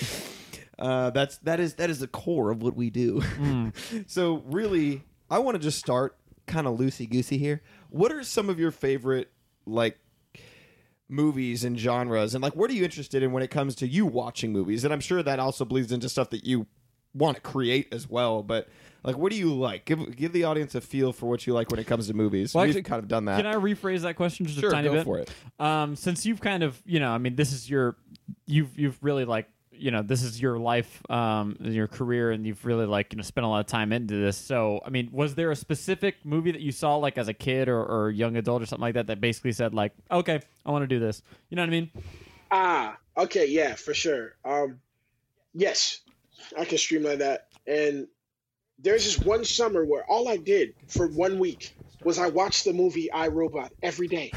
Uh, that's that is that is the core of what we do. Mm. So really, I want to just start kind of loosey goosey here. What are some of your favorite like movies and genres, and like what are you interested in when it comes to you watching movies? And I'm sure that also bleeds into stuff that you want to create as well. But like, what do you like? Give give the audience a feel for what you like when it comes to movies. Well, We've actually, kind of done that. Can I rephrase that question just Sure, a tiny go bit? for it. Um, since you've kind of, you know, I mean, this is your, you've you've really like, you know, this is your life, um, your career, and you've really like, you know, spent a lot of time into this. So, I mean, was there a specific movie that you saw like as a kid or, or young adult or something like that that basically said like, okay, I want to do this? You know what I mean? Ah, okay, yeah, for sure. Um, yes, I can streamline that. And there's this one summer where all I did for one week was I watched the movie iRobot every day.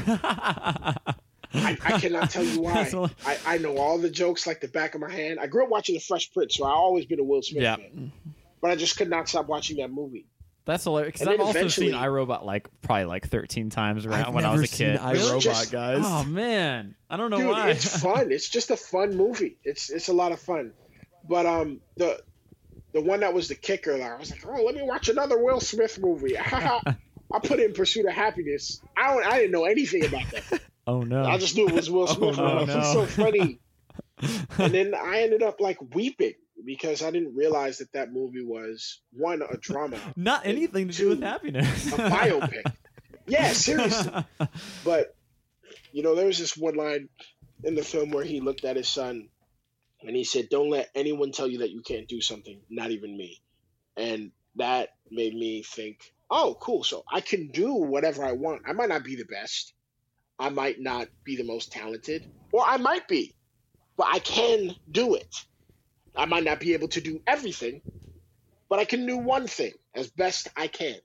I, I cannot tell you why. That's a- I, I know all the jokes like the back of my hand. I grew up watching The Fresh Prince, so I've always been a Will Smith Yeah. fan. But I just could not stop watching that movie. That's hilarious. Because And I've then also seen eventually- iRobot like probably like thirteen times around I've when I never was a kid. seen It's iRobot, just- guys. Oh man, I don't know Dude, why. it's fun. It's just a fun movie. It's it's a lot of fun. But um the the one that was the kicker, I was like, oh, let me watch another Will Smith movie. I put in Pursuit of Happiness. I don't I didn't know anything about that. oh no. I just knew it was Will Smith. no, I'm like, no. he's so funny. And then I ended up like weeping because I didn't realize that that movie was one, a drama, Not anything to do with Two, happiness. a biopic. Yeah, seriously. But you know, there was this one line in the film where he looked at his son and he said, "Don't let anyone tell you that you can't do something, not even me." And that made me think, oh, cool. So I can do whatever I want. I might not be the best. I might not be the most talented, or I might be, but I can do it. I might not be able to do everything, but I can do one thing as best I can.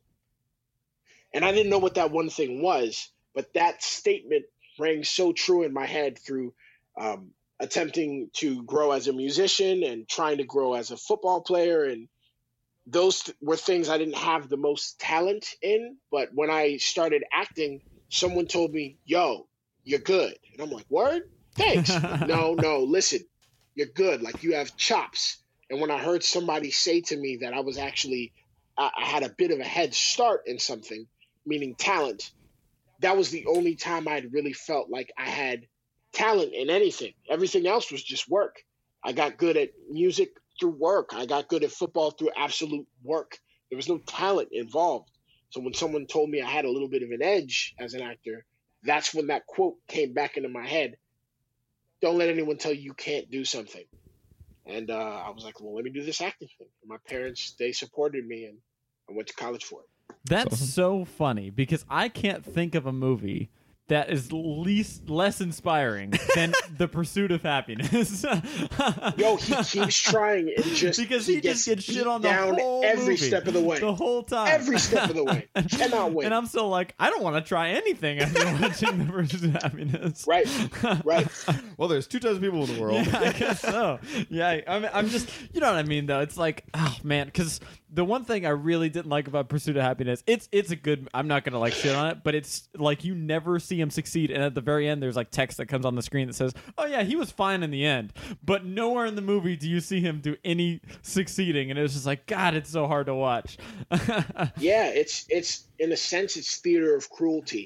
And I didn't know what that one thing was, but that statement rang so true in my head through um, attempting to grow as a musician and trying to grow as a football player. And those th- were things I didn't have the most talent in. But when I started acting, someone told me, yo, you're good. And I'm like, word? Thanks. no, no, listen, you're good. Like, you have chops. And when I heard somebody say to me that I was actually, I, I had a bit of a head start in something, meaning talent, that was the only time I'd really felt like I had talent in anything. Everything else was just work. I got good at music through work. I got good at football through absolute work. There was no talent involved. So when someone told me I had a little bit of an edge as an actor, that's when that quote came back into my head. Don't let anyone tell you you can't do something. And uh, I was like, well, let me do this acting thing. And my parents, they supported me, and I went to college for it. That's so funny because I can't think of a movie that is least less inspiring than The Pursuit of Happiness. Yo, he keeps trying and just because he, gets just gets shit on the down whole every movie, step of the way. the whole time, Every step of the way. Cannot win. And I'm still like, I don't want to try anything after watching The Pursuit of Happiness. Right, right. Well, there's two types of people in the world. Yeah, I guess so. Yeah, I mean, I'm just, you know what I mean, though. It's like, oh man, because the one thing I really didn't like about Pursuit of Happiness, it's it's a good. I'm not gonna like shit on it, but it's like you never see him succeed, and at the very end, there's like text that comes on the screen that says, "Oh yeah, he was fine in the end," but nowhere in the movie do you see him do any succeeding, and it's just like, God, it's so hard to watch. Yeah, it's it's in a sense it's theater of cruelty.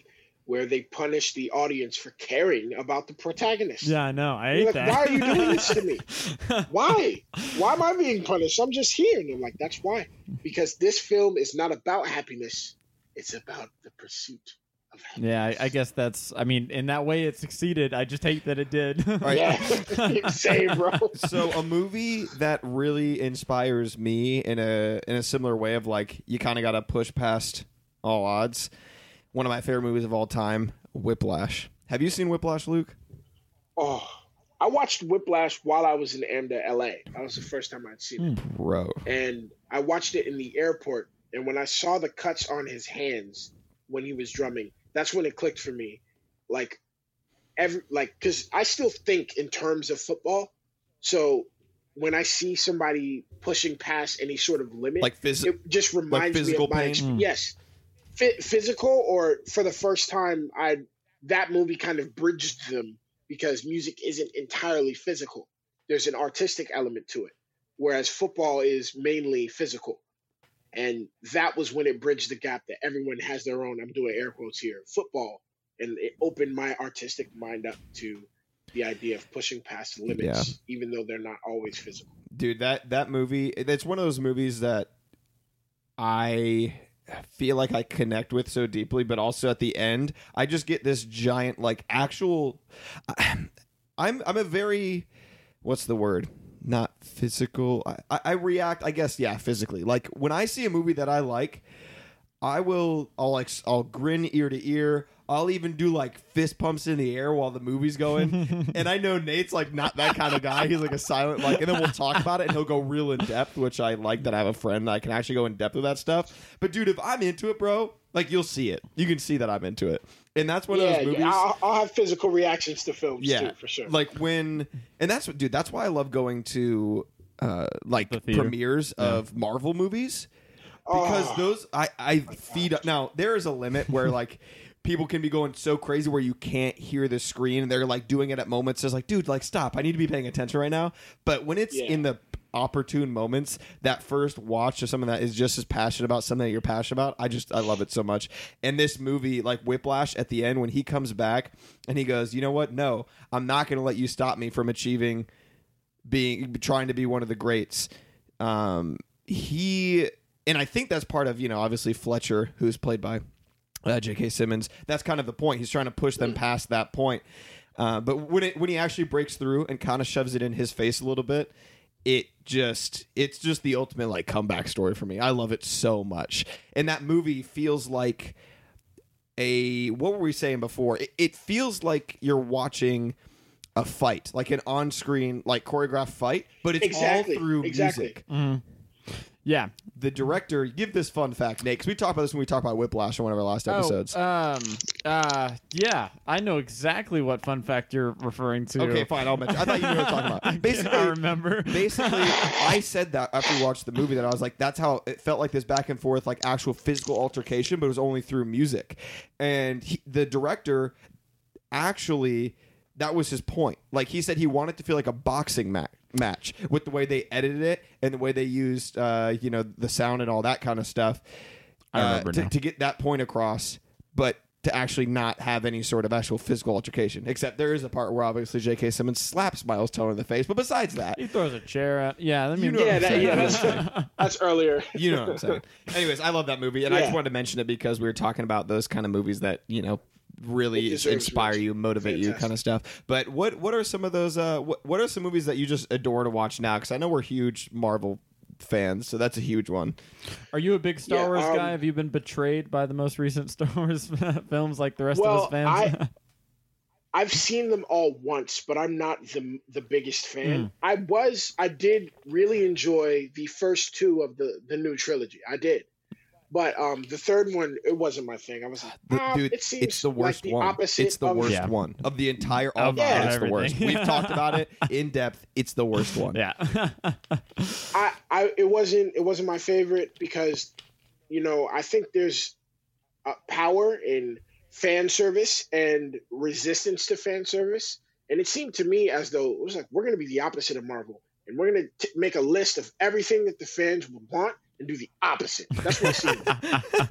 where they punish the audience for caring about the protagonist. Yeah, I know. I hate You're like, that. why are you doing this to me? Why? Why am I being punished? I'm just here. And I'm like, that's why. Because this film is not about happiness. It's about the pursuit of happiness. Yeah, I, I guess that's. I mean, in that way, it succeeded. I just hate that it did. Right. Yeah, same, bro. So a movie that really inspires me in a in a similar way of like you kind of got to push past all odds. One of my favorite movies of all time, Whiplash. Have you seen Whiplash, Luke? Oh, I watched Whiplash while I was in AMDA, L A. That was the first time I'd seen it. Bro. And I watched it in the airport. And when I saw the cuts on his hands when he was drumming, that's when it clicked for me. Like, every like, because I still think in terms of football. So when I see somebody pushing past any sort of limit, Like phys- it just reminds me physical of my pain? experience. Mm. Yes, F- physical, or for the first time, I that movie kind of bridged them because music isn't entirely physical. There's an artistic element to it, whereas football is mainly physical. And that was when it bridged the gap that everyone has their own, I'm doing air quotes here, football. And it opened my artistic mind up to the idea of pushing past limits, yeah. even though they're not always physical. Dude, that, that movie, it's one of those movies that I feel like I connect with so deeply, but also at the end, I just get this giant, like, actual... I'm I'm a very... What's the word? Not physical. I, I react, I guess, yeah, physically. Like, when I see a movie that I like, I will, I'll like, I'll grin ear to ear. I'll even do like fist pumps in the air while the movie's going. And I know Nate's like not that kind of guy. He's like a silent, like, and then we'll talk about it and he'll go real in depth, which I like that I have a friend that I can actually go in depth with that stuff. But dude, if I'm into it, bro, like you'll see it. You can see that I'm into it. And that's one yeah, of those movies. Yeah, I'll, I'll have physical reactions to films yeah, too, for sure. Like when, and that's what, dude, that's why I love going to uh, like The theater. premieres Yeah. of Marvel movies. Because Oh. those, I, I feed up. Now, there is a limit where like people can be going so crazy where you can't hear the screen and they're like doing it at moments. It's like, dude, like stop. I need to be paying attention right now. But when it's Yeah. in the opportune moments, that first watch of someone that is just as passionate about something that you're passionate about, I just, I love it so much. And this movie, like Whiplash at the end, when he comes back and he goes, you know what? No, I'm not going to let you stop me from achieving being, trying to be one of the greats. Um, he, and I think that's part of, you know, obviously Fletcher, who's played by uh, J K. Simmons. That's kind of the point. He's trying to push them past that point. Uh, but when it when he actually breaks through and kind of shoves it in his face a little bit, it just it's just the ultimate like comeback story for me. I love it so much. And that movie feels like a what were we saying before? It, it feels like you're watching a fight, like an on-screen like choreographed fight, but it's Exactly, all through exactly. music. Mhm. Yeah. The director, give this fun fact, Nate, because we talked about this when we talked about Whiplash on one of our last episodes. Oh, um, uh, yeah, I know exactly what fun fact you're referring to. Okay, fine, I'll mention. I thought you knew what I was talking about. Basically, I remember. basically, I said that after we watched the movie that I was like, that's how it felt like this back and forth, like actual physical altercation, but it was only through music. And he, the director actually, that was his point. Like he said, he wanted to feel like a boxing match. match with the way they edited it and the way they used uh you know the sound and all that kind of stuff I uh, remember to, now. to get that point across, but to actually not have any sort of actual physical altercation, except there is a part where obviously J K. Simmons slaps Miles Teller in the face, but besides that, He throws a chair at. Yeah, I mean, You know Yeah, what I'm that, saying. yeah, that's that's earlier. you know what I'm saying. Anyways, I love that movie, and I just Yeah. wanted to mention it because we were talking about those kind of movies that, you know, really It deserves inspire mention. you, motivate you, Fantastic. kind of stuff. But what what are some of those? Uh, what what are some movies that you just adore to watch now? Because I know we're huge Marvel fans, so that's a huge one. Are you a big Star Yeah, Wars um, guy? Have you been betrayed by the most recent Star Wars films like the rest of Well, us fans? I, I've seen them all once, but I'm not the the biggest fan. Mm. I was, I did really enjoy the first two of the the new trilogy. I did, but um, the third one, it wasn't my thing. I was like, The- ah, dude, it seems it's the worst like the one. opposite. It's the of, worst Yeah. one of the entire. All Of of them, it's the worst. everything. We've talked about it in depth. It's the worst one. yeah. I, I, it wasn't, it wasn't my favorite because, you know, I think there's uh, power in fan service and resistance to fan service, and it seemed to me as though it was like we're going to be the opposite of Marvel, and we're going to make a list of everything that the fans would want and do the opposite. That's what it seemed.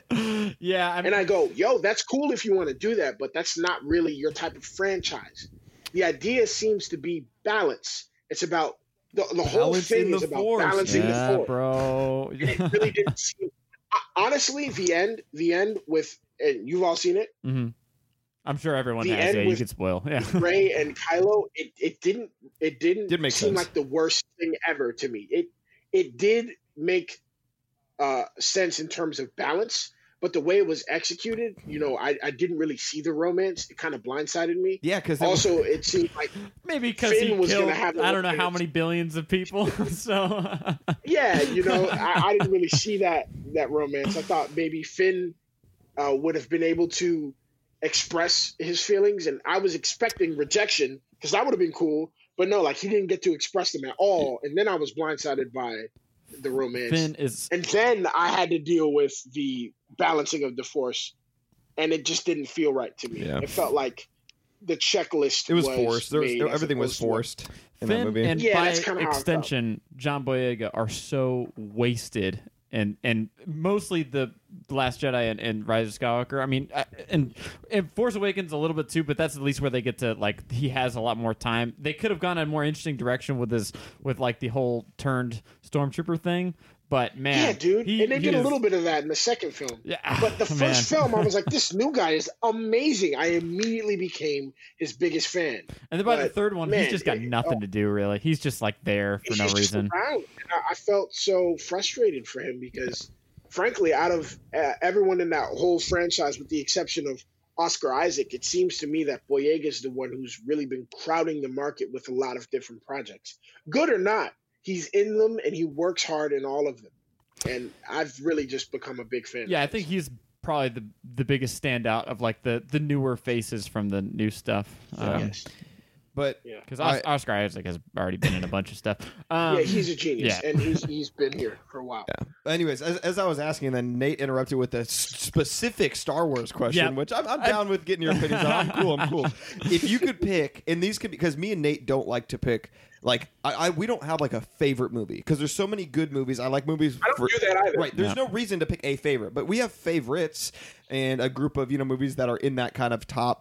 yeah, I mean, And I go, yo, that's cool if you want to do that, but that's not really your type of franchise. The idea seems to be balance. It's about the, the whole Balance thing in is the about Force. balancing yeah, the force. bro. It really didn't seem. Honestly, the end, the end with, and you've all seen it. hmm I'm sure everyone The has. end Yeah, you with- could spoil. Yeah. Rey and Kylo, it, it didn't it didn't Did make seem sense. like the worst thing ever to me. It it did make uh, sense in terms of balance, but the way it was executed, you know, I, I didn't really see the romance. It kind of blindsided me. Yeah, because Also, it seemed like Maybe because Finn he was killed gonna have a I don't know how romance. many billions of people. so yeah, you know, I, I didn't really see that that romance. I thought maybe Finn uh, would have been able to express his feelings, and I was expecting rejection because that would have been cool. But no, like he didn't get to express them at all, and then I was blindsided by the romance. Finn is And then I had to deal with the balancing of the Force, and it just didn't feel right to me. Yeah. It felt like the checklist it was, was forced. There was, made as everything was opposed to what- forced in that Finn movie. and Yeah, by that's kinda how I felt. extension, John Boyega are so wasted, and and mostly the Last Jedi and, and Rise of Skywalker. I mean, uh, and, and Force Awakens a little bit too, but that's at least where they get to like he has a lot more time. They could have gone a more interesting direction with this, with like the whole turned stormtrooper thing. But man, Yeah, dude. he- and they he did a is- little bit of that in the second film. Yeah, But the first man. film, I was like, this new guy is amazing. I immediately became his biggest fan. And then by the but, third one, man, he's just got it- nothing to do really. He's just like there for He's no just reason. around. And I, I felt so frustrated for him because, frankly, out of uh, everyone in that whole franchise, with the exception of Oscar Isaac, it seems to me that Boyega is the one who's really been crowding the market with a lot of different projects. Good or not, he's in them and he works hard in all of them. And I've really just become a big fan. Yeah, of I think his. he's probably the the biggest standout of like the the newer faces from the new stuff. Um, Yes. But Yeah. Because I- Oscar Isaac has already been in a bunch of stuff. Um, yeah, he's a genius, yeah. and he's he's been here for a while. Yeah. Anyways, as, as I was asking, then Nate interrupted with a s- specific Star Wars question, Yeah. which I'm, I'm down with getting your opinions on. I'm cool. I'm cool. If you could pick, and these could because me and Nate don't like to pick. Like I, I we don't have like a favorite movie because there's so many good movies. I like movies. I don't for, do that either. Right. There's Yeah. no reason to pick a favorite, but we have favorites and a group of you know movies that are in that kind of top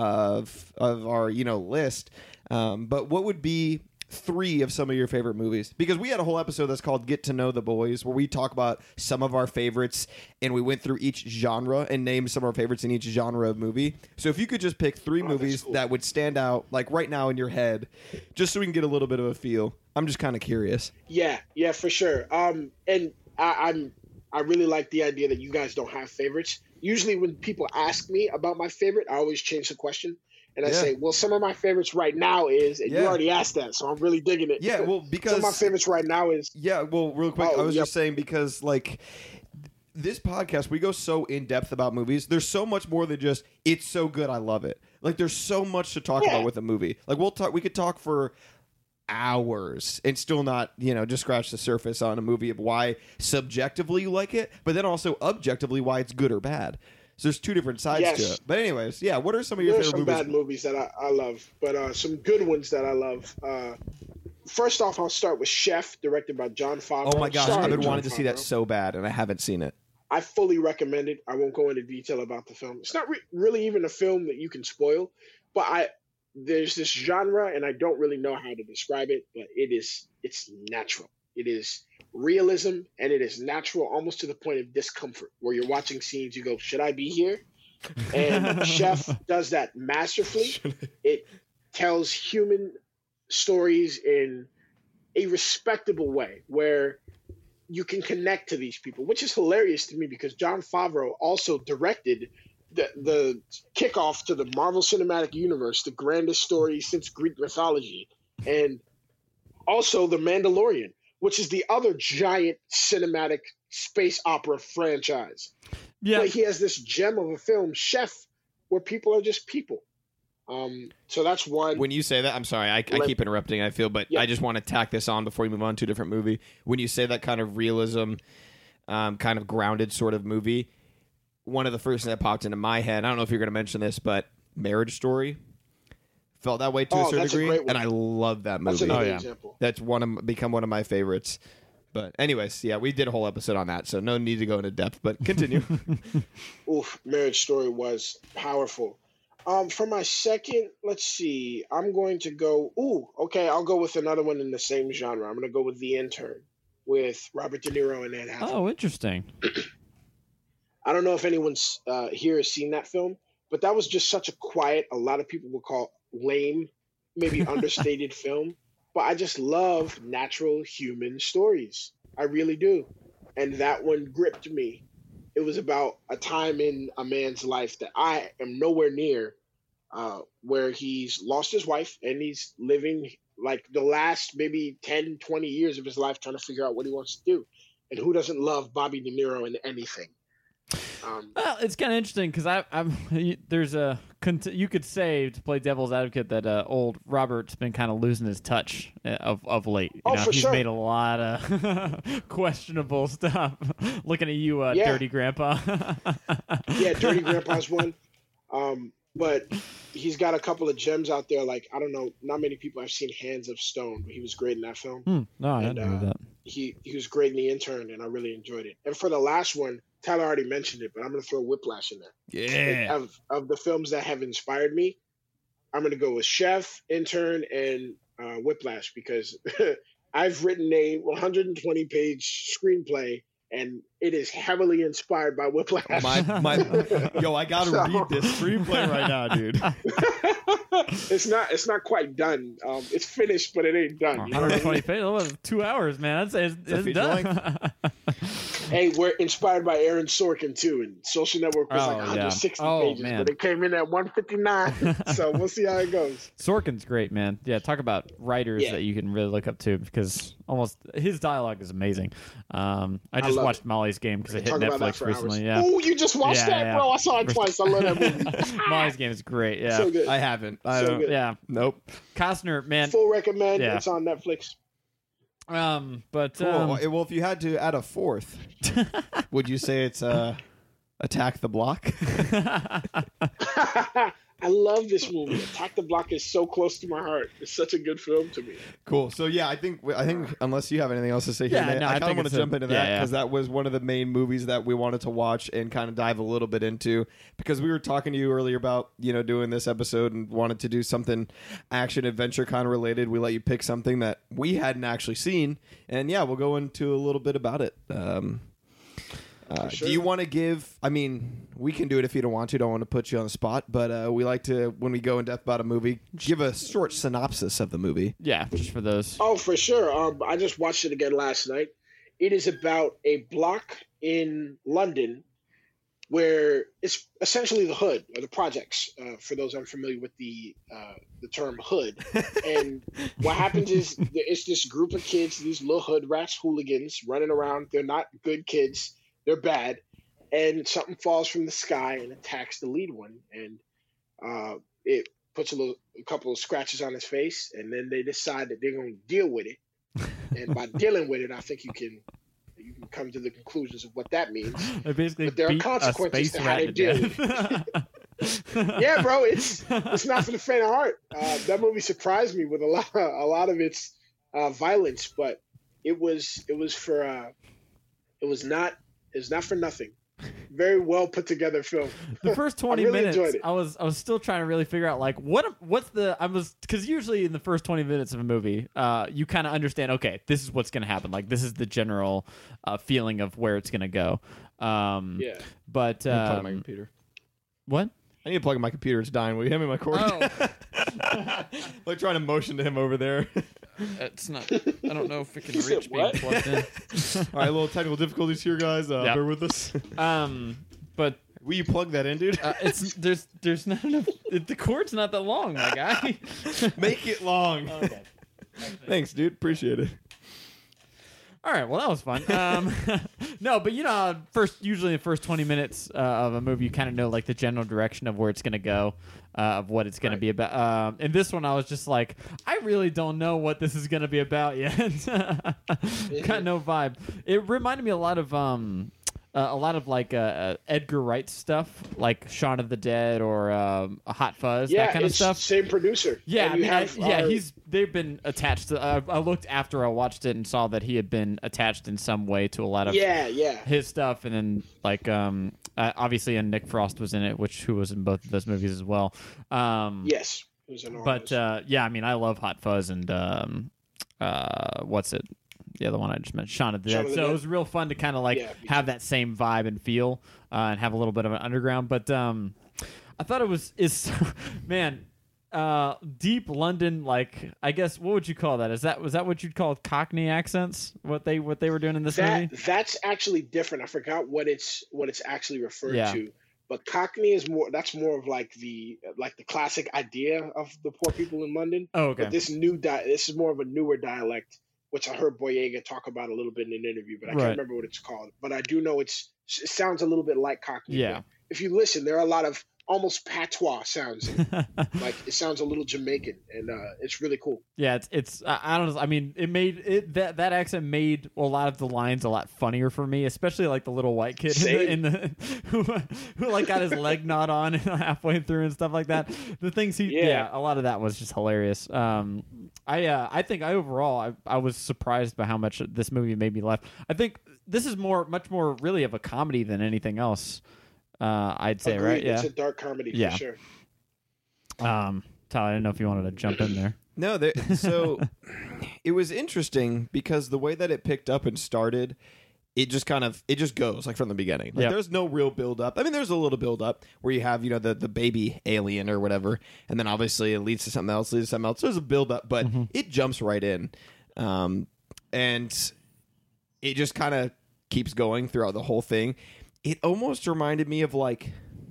of of our you know list. Um, but what would be three of some of your favorite movies? Because we had a whole episode that's called Get to Know the Boys, where we talk about some of our favorites, and we went through each genre and named some of our favorites in each genre of movie. So if you could just pick three Oh, that's movies cool. that would stand out, like right now in your head, just so we can get a little bit of a feel. I'm just kind of curious. Yeah, yeah, for sure. Um, and I, I'm I really like the idea that you guys don't have favorites. Usually, when people ask me about my favorite, I always change the question. And I Yeah. say, well, some of my favorites right now is, and Yeah. you already asked that, so I'm really digging it. Yeah, well, some because of my favorites right now is, Yeah, well, real quick, Oh, I was yep. just saying because like this podcast, we go so in depth about movies. There's so much more than just it's so good, I love it. Like there's so much to talk Yeah. about with a movie. Like we'll talk, we could talk for hours and still not, you know, just scratch the surface on a movie of why subjectively you like it, but then also objectively why it's good or bad. So there's two different sides Yes. to it. But anyways, yeah, what are some of your there's favorite some movies? bad movies that I, I love, but uh, some good ones that I love. Uh, first off, I'll start with Chef, directed by John Favreau. Oh my gosh, Sorry, I've been Jon wanting to see that Favreau. so bad and I haven't seen it. I fully recommend it. I won't go into detail about the film. It's not re- really even a film that you can spoil, but I there's this genre, and I don't really know how to describe it, but it is it's natural. It is realism, and it is natural, almost to the point of discomfort, where you're watching scenes, you go, "Should I be here?" And Chef does that masterfully. It tells human stories in a respectable way, where you can connect to these people, which is hilarious to me because Jon Favreau also directed the, the kickoff to the Marvel Cinematic Universe, the grandest story since Greek mythology, and also The Mandalorian, which is the other giant cinematic space opera franchise. yeah, But he has this gem of a film, Chef, where people are just people. Um, so that's one. When you say that, I'm sorry, I, I Let- keep interrupting, I feel, but Yeah. I just want to tack this on before we move on to a different movie. When you say that kind of realism, um, kind of grounded sort of movie, one of the first that popped into my head, I don't know if you're going to mention this, but Marriage Story felt that way to Oh, a certain that's a degree, great one. and I love that movie. That's another Oh, yeah. example. That's one of become one of my favorites. But anyways, yeah, we did a whole episode on that, so no need to go into depth. But continue. Oof, Marriage Story was powerful. Um, for my second, let's see. I'm going to go. Ooh, okay. I'll go with another one in the same genre. I'm going to go with The Intern with Robert De Niro and Anne Hathaway. Oh, interesting. I don't know if anyone's uh, here has seen that film, but that was just such a quiet. A lot of people would call lame, maybe understated film. But I just love natural human stories. I really do, and that one gripped me. It was about a time in a man's life that I am nowhere near, uh, where he's lost his wife and he's living like the last maybe ten, twenty years of his life trying to figure out what he wants to do. And who doesn't love Bobby De Niro in anything? Um, Well, it's kind of interesting because I, I'm there's a you could say to play devil's advocate that uh, old Robert's been kind of losing his touch uh, of of late. You Oh, know, for he's sure. made a lot of questionable stuff. Looking at you, uh, Yeah. dirty grandpa. yeah, Dirty Grandpa's one. Um, but he's got a couple of gems out there. Like, I don't know, not many people have seen Hands of Stone, but he was great in that film. Hmm, no, I And, didn't know uh, that. He he was great in The Intern, and I really enjoyed it. And for the last one, Tyler already mentioned it, but I'm going to throw Whiplash in there. Yeah. Of of the films that have inspired me, I'm going to go with Chef, Intern, and uh, Whiplash because I've written a one hundred twenty page screenplay, and it is heavily inspired by Whiplash. My, my, yo, I gotta So- read this screenplay right now, dude. it's not it's not quite done. Um, it's finished, but it ain't done. you know what I one hundred twenty mean? pages. That was two hours, man. I'd say it's, a it's feature done. Hey, we're inspired by Aaron Sorkin too, and Social Network was Oh, like yeah. one hundred sixty Oh, pages, man. but it came in at one fifty-nine. So we'll see how it goes. Sorkin's great, man. Yeah, talk about writers Yeah. that you can really look up to because almost his dialogue is amazing. Um, I just love watched it. Molly's Game because it hit Talk about that Netflix for recently. hours. Yeah, Oh, you just watched Yeah, that, yeah. bro? I saw it twice. I love that movie. Molly's Game is great. Yeah, So good. I haven't. I So don't. good. yeah. Nope. Costner, man. Full recommend. Yeah. It's on Netflix. Um, but Cool. um, well, if you had to add a fourth, would you say it's uh, Attack the Block? I love this movie. Attack the Block is so close to my heart. It's such a good film to me. Cool. So yeah, I think I think unless you have anything else to say here, Yeah, Nate, no, I I kind of think want it's to a- jump into yeah, that yeah. because that was one of the main movies that we wanted to watch and kind of dive a little bit into because we were talking to you earlier about you know doing this episode and wanted to do something action adventure kind of related. We let you pick something that we hadn't actually seen, and yeah, we'll go into a little bit about it. Um, uh, sure. Do you want to give? I mean, we can do it if you don't want to. Don't want to put you on the spot, but uh, we like to when we go in depth about a movie, give a short synopsis of the movie. yeah, just for those. Oh, for sure. Um, I just watched it again last night. It is about a block in London where it's essentially the hood or the projects. Uh, for those unfamiliar with the uh, the term hood, and what happens is there- it's this group of kids, these little hood rats, hooligans running around. They're not good kids. They're bad, and something falls from the sky and attacks the lead one, and uh, it puts a little, a couple of scratches on his face, and then they decide that they're going to deal with it. And by dealing with it, I think you can you can come to the conclusions of what that means. They basically But there are beat a consequences space to how rat they to deal death. Yeah, bro, it's it's not for the faint of heart. Uh, that movie surprised me with a lot a lot of its uh, violence, but it was it was for uh, it was not it was not for nothing. Very well put together film. The first twenty really minutes, enjoyed it. I was I was still trying to really figure out like what what's the I was because usually in the first twenty minutes of a movie, uh, you kind of understand. Okay, this is what's going to happen. Like this is the general uh, feeling of where it's going to go. Um, Yeah. But I need to plug in my um, computer. what? I need to plug in my computer. It's dying. Will you hand me my cord? Oh. Like trying to motion to him over there. It's not. I don't know if it can You said reach being what? plugged in. All right, little technical difficulties here, guys. Uh, Yeah. Bear with us. Um, but Will you plug that in, dude? uh, it's there's there's not enough. The cord's not that long, my guy. Make it long. Okay. Thanks, dude. Appreciate it. All right, well that was fun. Um, no, but you know, first usually the first twenty minutes uh, of a movie, you kind of know like the general direction of where it's going to go, uh, of what it's going Right. to be about. Um, in this one, I was just like, I really don't know what this is going to be about yet. Got no vibe. It reminded me a lot of um, uh, a lot of like uh, uh, Edgar Wright stuff, like Shaun of the Dead or um, Hot Fuzz, Yeah, that kind of it's stuff. same producer. Yeah, And I you mean, I- have, yeah, uh, he's they've been attached to. Uh, I looked after I watched it and saw that he had been attached in some way to a lot of yeah, yeah. his stuff, and then like um, uh, obviously, and Nick Frost was in it, which who was in both of those movies as well. Um, Yes. It was in all but those. uh, yeah, I mean, I love Hot Fuzz and um, uh, what's it? The other one I just mentioned, Shaun of the Shaun Dead. of the So Dead. it was real fun to kind of like Yeah, me have that same vibe and feel, uh, and have a little bit of an underground. But um, I thought it was is man, uh, deep London. Like I guess what would you call that? Is that was that what you'd call Cockney accents? What they what they were doing in this that movie? that's actually different. I forgot what it's what it's actually referred Yeah. to. But Cockney is more. That's more of like the like the classic idea of the poor people in London. Oh, okay. But this new di- this is more of a newer dialect, which I heard Boyega talk about a little bit in an interview, but I Right. can't remember what it's called. But I do know it's it sounds a little bit like Cockney. Yeah. But if you listen, there are a lot of almost patois sounds. In it. Like it sounds a little Jamaican, and uh, it's really cool. Yeah, it's it's I I don't know. I mean, it made it that that accent made a lot of the lines a lot funnier for me, especially like the little white kid in the, in the who, who like got his leg gnawed on halfway through and stuff like that. The things he yeah. Yeah. a lot of that was just hilarious. Um, I uh, I think I overall I I was surprised by how much this movie made me laugh. I think this is more much more really of a comedy than anything else. Uh, I'd say Agreed. right, yeah. It's a dark comedy Yeah. for sure. Um, Tyler, I didn't know if you wanted to jump in there. No, there, so it was interesting because the way that it picked up and started, it just kind of it just goes like from the beginning. Like Yep. there's no real build up. I mean, there's a little build up where you have you know the the baby alien or whatever, and then obviously it leads to something else, leads to something else. There's a build up, but Mm-hmm. it jumps right in, um, and it just kind of keeps going throughout the whole thing. It almost reminded me of like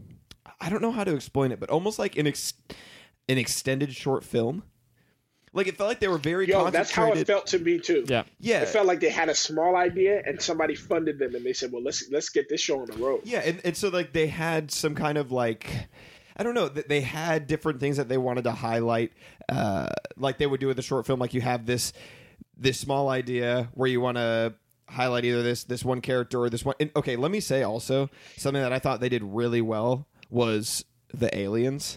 I don't know how to explain it, but almost like an ex- an extended short film. Like it felt like they were very Yo, that's how concentrated. it felt to me too. Yeah. Yeah, It felt like they had a small idea and somebody funded them, and they said, "Well, let's let's get this show on the road." yeah, and, and so like they had some kind of like I don't know. th- They had different things that they wanted to highlight, uh, like they would do with the short film. Like you have this this small idea where you want to highlight either this this one character or this one. And, okay, let me say also something that I thought they did really well was the aliens.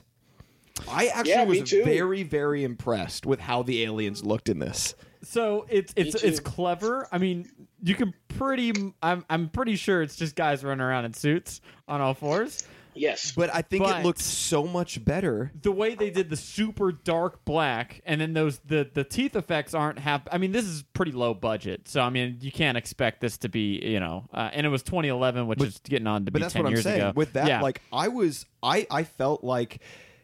I actually Yeah, me was too. very very impressed with how the aliens looked in this. So it's it's too. it's clever. I mean, you can pretty. I'm I'm pretty sure it's just guys running around in suits on all fours. Yes. But I think But- it looked so much better. The way they did the super dark black, and then those the the teeth effects aren't half. I mean, this is pretty low budget, so I mean, you can't expect this to be you know. Uh, and it was twenty eleven, which is getting on to But be that's ten what I'm years saying. ago. With that, yeah. like I was, I I felt like,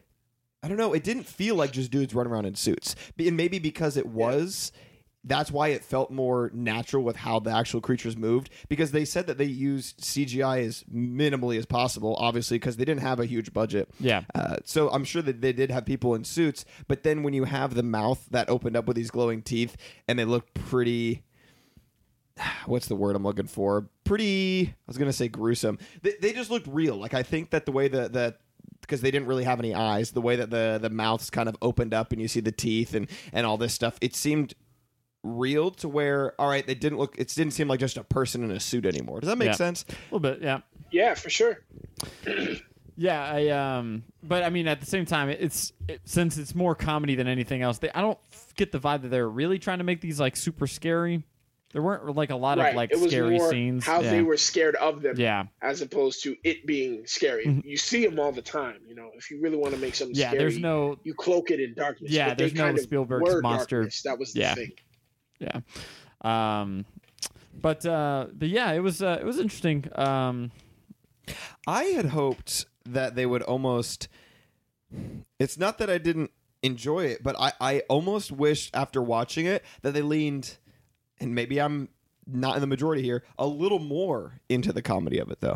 I don't know, it didn't feel like just dudes running around in suits, Be- and maybe because it was. That's why it felt more natural with how the actual creatures moved, because they said that they used C G I as minimally as possible, obviously, because they didn't have a huge budget. Yeah. Uh, so I'm sure that they did have people in suits, but then when you have the mouth that opened up with these glowing teeth and they look pretty. What's the word I'm looking for? Pretty. I was gonna say gruesome. They, they just looked real. Like I think that the way that that because they didn't really have any eyes, the way that the the mouths kind of opened up and you see the teeth and and all this stuff, it seemed real to where all right, they didn't look. It didn't seem like just a person in a suit anymore. Does that make Yeah. sense? a little bit. Yeah. Yeah, for sure. Yeah, I um, but I mean, at the same time, it's it, since it's more comedy than anything else. They I don't f- get the vibe that they're really trying to make these like super scary. There weren't like a lot Right. of like it was scary more scenes. how yeah. they were scared of them, Yeah, as opposed to it being scary. Mhm. You see them all the time. You know, if you really want to make something yeah. scary, There's no you cloak it in darkness. Yeah, but they there's no kind of Spielberg's were monster. darkness. That was the Yeah. thing. yeah, um, but uh, but yeah, it was uh, it was interesting. Um, I had hoped that they would almost. It's not that I didn't enjoy it, but I, I almost wished after watching it that they leaned, and maybe I'm not in the majority here, a little more into the comedy of it, though.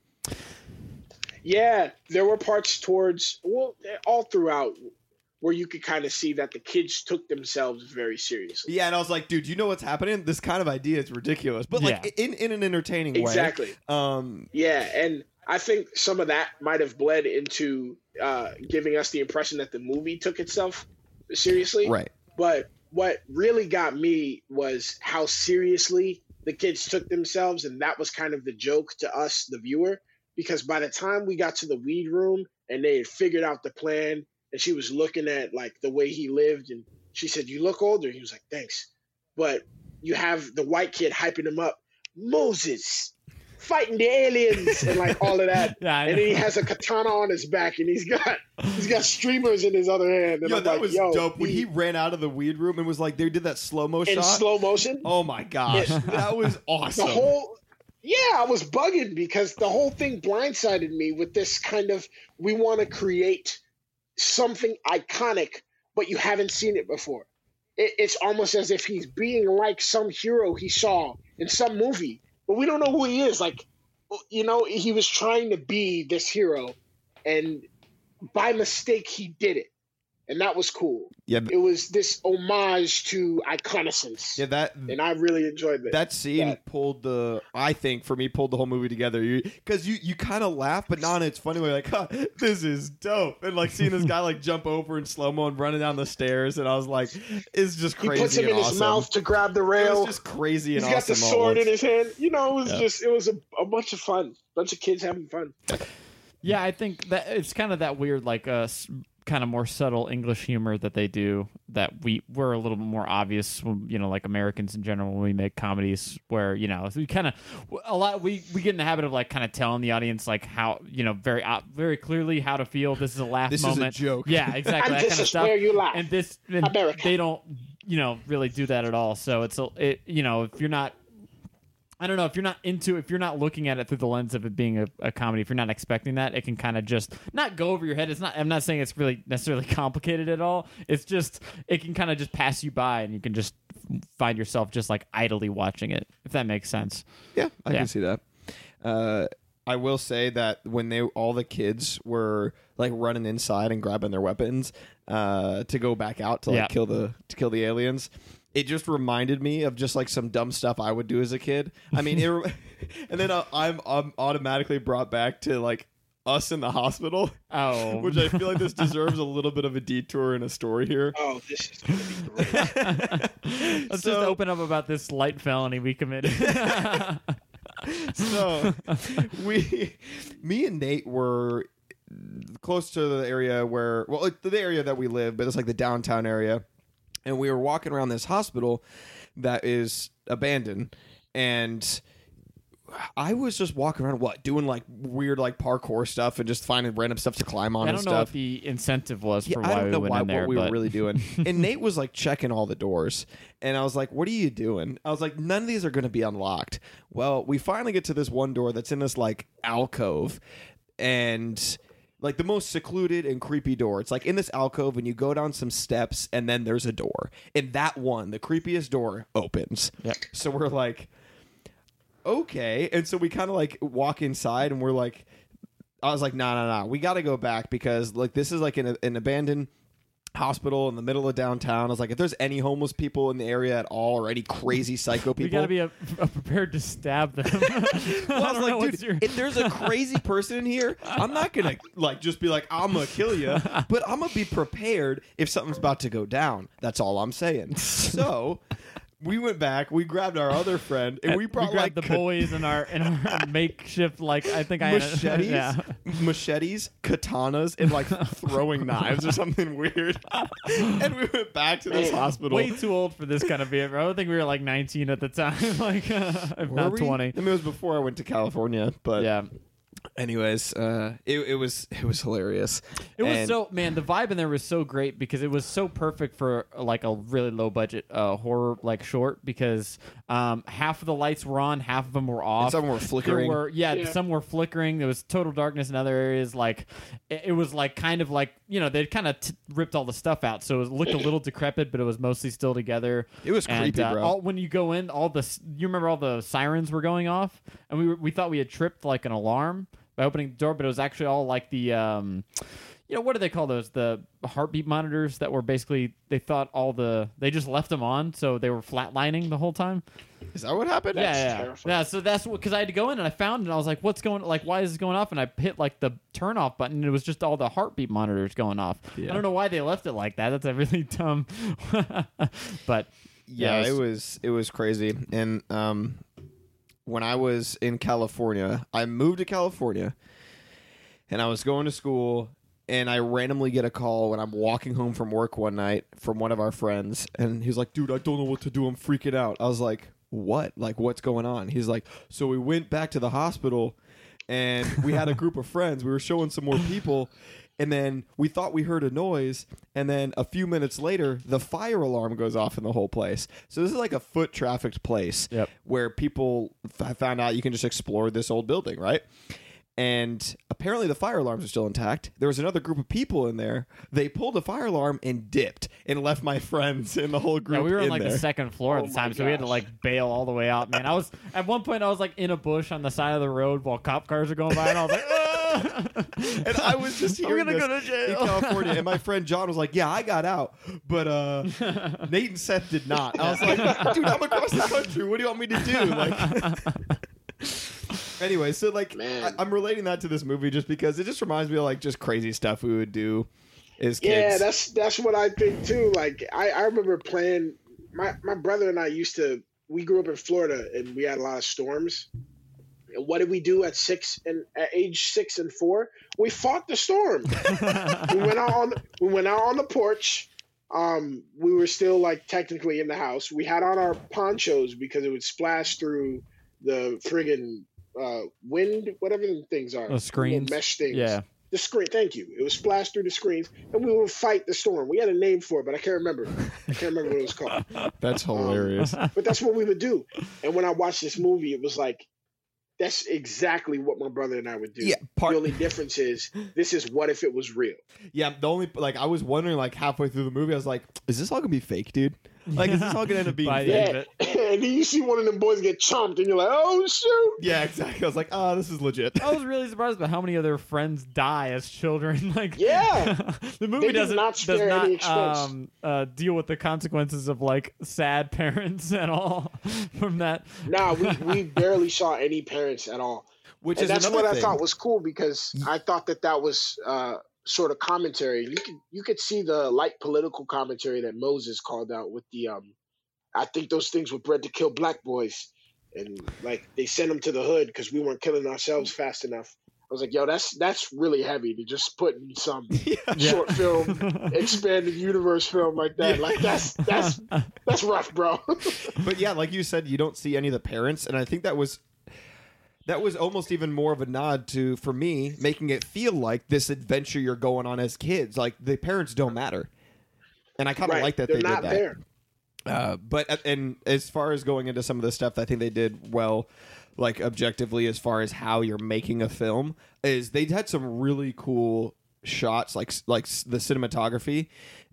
Yeah, there were parts towards well, all throughout where you could kind of see that the kids took themselves very seriously. Yeah, and I was like, dude, you know what's happening? This kind of idea is ridiculous, but like Yeah. in, in an entertaining way. Exactly. Um, Yeah, and I think some of that might have bled into uh, giving us the impression that the movie took itself seriously. right. But what really got me was how seriously the kids took themselves, and that was kind of the joke to us, the viewer, because by the time we got to the weed room and they had figured out the plan, and she was looking at like the way he lived, and she said, "You look older." He was like, "Thanks," but you have the white kid hyping him up, Moses fighting the aliens and like all of that. Yeah, and then he has a katana on his back, and he's got he's got streamers in his other hand. And Yo, I'm that like, was Yo, dope. When he- he ran out of the weed room and was like, they did that slow mo in shot. slow motion. Oh my gosh, Yeah. that was awesome. The whole yeah, I was bugging because the whole thing blindsided me with this kind of we want to create something iconic, but you haven't seen it before. It, it's almost as if he's being like some hero he saw in some movie, but we don't know who he is. Like, you know, he was trying to be this hero, and by mistake he did it, and that was cool. Yeah, It was this homage to iconicence, yeah, that and I really enjoyed that. that scene Yeah. pulled the. I think for me pulled the whole movie together. Because you you, you kind of laugh, but not in its funny way. Like, huh, this is dope, and like seeing this guy like jump over in slow mo and running down the stairs, and I was like, it's just He crazy. puts him and in his awesome. mouth to grab the It rail. was just crazy He's and got the awesome. all at sword in once. his hand. You know, it was Yeah. just it was a, a bunch of fun. bunch of kids having fun. Yeah, I think that it's kind of that weird, like, uh, s- kind of more subtle English humor that they do that we we're a little bit more obvious, when, you know, like Americans in general when we make comedies, where you know we kind of a lot we we get in the habit of like kind of telling the audience like how you know very uh, very clearly how to feel. This is a laugh This is a moment. joke. Yeah, exactly. And that this kind of is stuff. where you laugh. And this and America. they don't you know really do that at all. So it's a, it you know if you're not. I don't know if you're not into if you're not looking at it through the lens of it being a, a comedy. If you're not expecting that, it can kind of just not go over your head. It's not. I'm not saying it's really necessarily complicated at all. It's just it can kind of just pass you by, and you can just find yourself just like idly watching it. If that makes sense. Yeah, I Yeah. can see that. Uh, I will say that when they all the kids were like running inside and grabbing their weapons uh, to go back out to like Yeah. kill the to kill the aliens, it just reminded me of just like some dumb stuff I would do as a kid. I mean, it, and then uh, I'm I'm automatically brought back to like us in the hospital, Oh, which I feel like this deserves a little bit of a detour in a story here. Oh, this is gonna be great. let's So- just open up about this light felony we committed. So we, me and Nate were close to the area where, well, like, the area that we live, but it's like the downtown area, and we were walking around this hospital that is abandoned, and I was just walking around, what, doing like weird like parkour stuff and just finding random stuff to climb on I and don't know stuff. what the incentive was Yeah, for I why don't we know went why, in there, what we but were really doing. And Nate was like checking all the doors. And I was like, what are you doing? I was like, none of these are going to be unlocked. Well, we finally get to this one door that's in this like alcove. And like the most secluded and creepy door. It's like in this alcove and you go down some steps and then there's a door. And that one, the creepiest door, opens. Yep. So we're like, okay. And so we kind of like walk inside and we're like, I was like, no, no, no. We got to go back because like this is like an, an abandoned hospital in the middle of downtown. I was like, if there's any homeless people in the area at all or any crazy psycho people. we gotta be a, a prepared to stab them. Well, I was like, dude, your... if there's a crazy person in here, I'm not gonna like just be like, I'm gonna kill you, but I'm gonna be prepared if something's about to go down. That's all I'm saying. So we went back, we grabbed our other friend, and we brought grabbed like the ka- boys in our in our makeshift like I think I had a- machetes, yeah. machetes, katanas, and like throwing knives or something weird. And we went back to this Man, hospital. Way too old for this kind of behavior. I don't think we were like nineteen at the time, like uh, if Were not we? twenty. I mean, it was before I went to California, but Yeah, anyways, uh, it, it was it was hilarious. it was And- so man. The vibe in there was so great because it was so perfect for like a really low budget uh, horror like short because um, half of the lights were on, half of them were off. and some were flickering. There were, yeah, Yeah. some were flickering. There was total darkness in other areas. Like it, it was like kind of like you know they'd kind of t- ripped all the stuff out, so it looked a little decrepit, but it was mostly still together. It was And, creepy, uh, bro. all, when you go in, all the s- you remember all the sirens were going off, and we were, we thought we had tripped like an alarm by opening the door, but it was actually all like the um, you know what do they call those? The heartbeat monitors that were basically they thought all the they just left them on, so they were flatlining the whole time. Is that what happened? Yeah, That's yeah, terrifying. yeah. So that's what because I had to go in and I found it and I was like, "What's going? Like, why is this going off?" And I hit like the turn off button. And it was just all the heartbeat monitors going off. Yeah. I don't know why they left it like that. That's a really dumb. But Yeah, Yeah, it it was- was it was crazy, and um, when I was in California. I moved to California, and I was going to school, and I randomly get a call when I'm walking home from work one night from one of our friends, and he's like, dude, I don't know what to do. I'm freaking out. I was like, what? Like, what's going on? He's like, so we went back to the hospital, and we had a group of friends. We were showing some more people, and then we thought we heard a noise, and then a few minutes later, the fire alarm goes off in the whole place. So this is like a foot trafficked place Yep. where people f- found out you can just explore this old building, right? And apparently the fire alarms are still intact. There was another group of people in there. They pulled the fire alarm and dipped and left my friends and the whole group Yeah, we were on in like there. the second floor at Oh the my time, so we had to gosh. like bail all the way out. Man, I was at one point I was like in a bush on the side of the road while cop cars are going by, and I was like, ah! And I was just I'm hearing gonna this go to jail. in California, and my friend John was like, yeah, I got out, but uh, Nate and Seth did not. I was like, dude, I'm across the country. What do you want me to do? Like, anyway, so like, Man. I, I'm relating that to this movie just because it just reminds me of like just crazy stuff we would do as kids. Yeah, that's that's what I think too. Like I, I remember playing. My my brother and I used to. We grew up in Florida, and we had a lot of storms. And what did we do at six and at age six and four? We fought the storm. we went out on we went out on the porch. Um, we were still like technically in the house. We had on our ponchos because it would splash through the friggin' uh, wind, whatever the things are, The screens. little mesh things. Yeah. The screen. Thank you. It was splashed through the screens, and we would fight the storm. We had a name for it, but I can't remember. I can't remember what it was called. That's hilarious. But that's what we would do. And when I watched this movie, it was like, that's exactly what my brother and I would do. Yeah, part- the only difference is this is what if it was real. Yeah, the only like I was wondering like halfway through the movie, I was like, is this all gonna be fake, dude? Like, is this all gonna end up being By the fake? end Yeah. of it. And then you see one of them boys get chomped, and you're like, oh shoot. Yeah, exactly. I was like, oh, this is legit. I was really surprised by how many of their friends die as children. Like, Yeah. the movie They do doesn't not does spare not any expense. um, uh, deal with the consequences of like sad parents at all from that. Nah, we, we barely saw any parents at all. Which And is that's another what thing. I thought was cool because I thought that that was uh, sort of commentary. You could you could see the light political commentary that Moses called out with the um. I think those things were bred to kill black boys, and like they sent them to the hood because we weren't killing ourselves fast enough. I was like, yo, that's that's really heavy to just put in some short film, expanded universe film like that. Like that's that's that's rough, bro. But yeah, like you said, you don't see any of the parents, and I think that was that was almost even more of a nod to, for me, making it feel like this adventure you're going on as kids. Like the parents don't matter, and I kind of Right. like that They're they not did that. there. Uh, but and as far as going into some of the stuff, I think they did well, like objectively, as far as how you're making a film, is they had some really cool shots, like like the cinematography.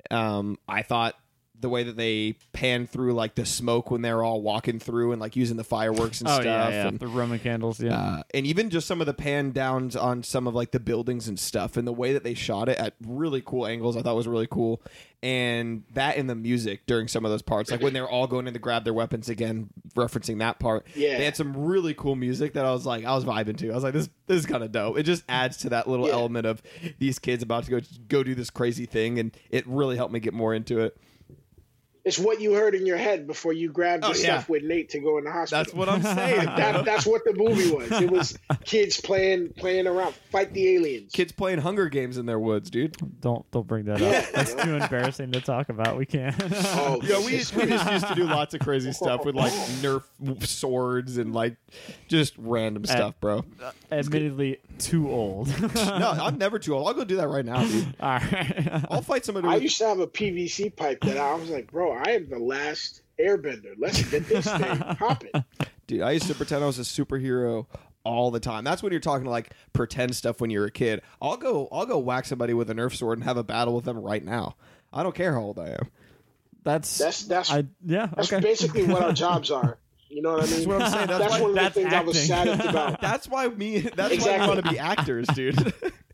Um, I thought the way that they panned through like the smoke when they're all walking through and like using the fireworks and Oh stuff. yeah, yeah. And, The Roman candles. Yeah. uh, and even just some of the pan downs on some of like the buildings and stuff, and the way that they shot it at really cool angles, I thought was really cool. And that and the music during some of those parts, like when they were all going in to grab their weapons again, referencing that part. Yeah. They had some really cool music that I was like, I was vibing to. I was like, this this is kind of dope. It just adds to that little Yeah. element of these kids about to go go do this crazy thing, and it really helped me get more into it. It's what you heard in your head before you grabbed the Oh, yeah. stuff with Nate to go in the hospital. That's what I'm saying. that, that's what the movie was. It was kids playing playing around, fight the aliens. Kids playing Hunger Games in their woods, dude. Don't don't bring that Yeah. up. That's too embarrassing to talk about. We can't. Oh, Yeah, we, we just used to do lots of crazy stuff with like Nerf swords and like just random stuff, bro. Admittedly, too old. No, I'm never too old. I'll go do that right now, dude. All right. I'll fight somebody I with. used to have a P V C pipe that I was like, bro, I am the last airbender. Let's get this thing popping. Dude, I used to pretend I was a superhero all the time. That's when you're talking to like pretend stuff when you're a kid. I'll go I'll go whack somebody with a Nerf sword and have a battle with them right now. I don't care how old I am. That's That's that's I yeah. that's Okay. basically what our jobs are. You know what I mean? That's what I'm saying. That's That's why- one of the that's things I was acting. saddest about. That's why me that's Exactly. why I want to be actors, dude.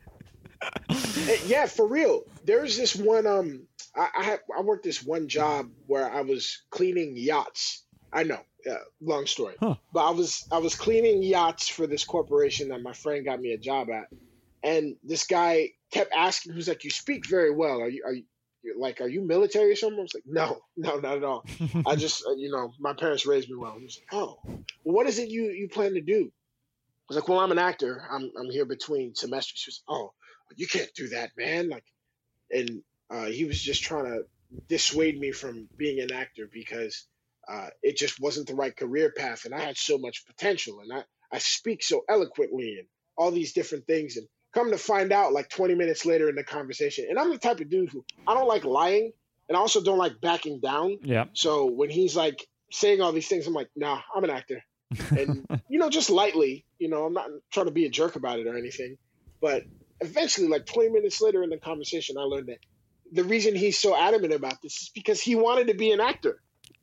Eh, Yeah, for real. There's this one. Um, I I, had, I worked this one job where I was cleaning yachts. I know, yeah, long story, Huh. but I was I was cleaning yachts for this corporation that my friend got me a job at, and this guy kept asking. He was like, "You speak very well. Are you are you, you're like, are you military or something? I was like, no, no, not at all. I just, uh, you know, my parents raised me well. I was like, oh, well, what is it you, you plan to do? I was like, well, I'm an actor. I'm I'm here between semesters. She was, oh, you can't do that, man. Like, and uh, he was just trying to dissuade me from being an actor because uh, it just wasn't the right career path. And I had so much potential. And I, I speak so eloquently and all these different things. And come to find out like twenty minutes later in the conversation, and I'm the type of dude who I don't like lying and I also don't like backing down. Yeah. So when he's like saying all these things, I'm like, nah, I'm an actor. And, you know, just lightly, you know, I'm not trying to be a jerk about it or anything. But eventually, like twenty minutes later in the conversation, I learned that the reason he's so adamant about this is because he wanted to be an actor.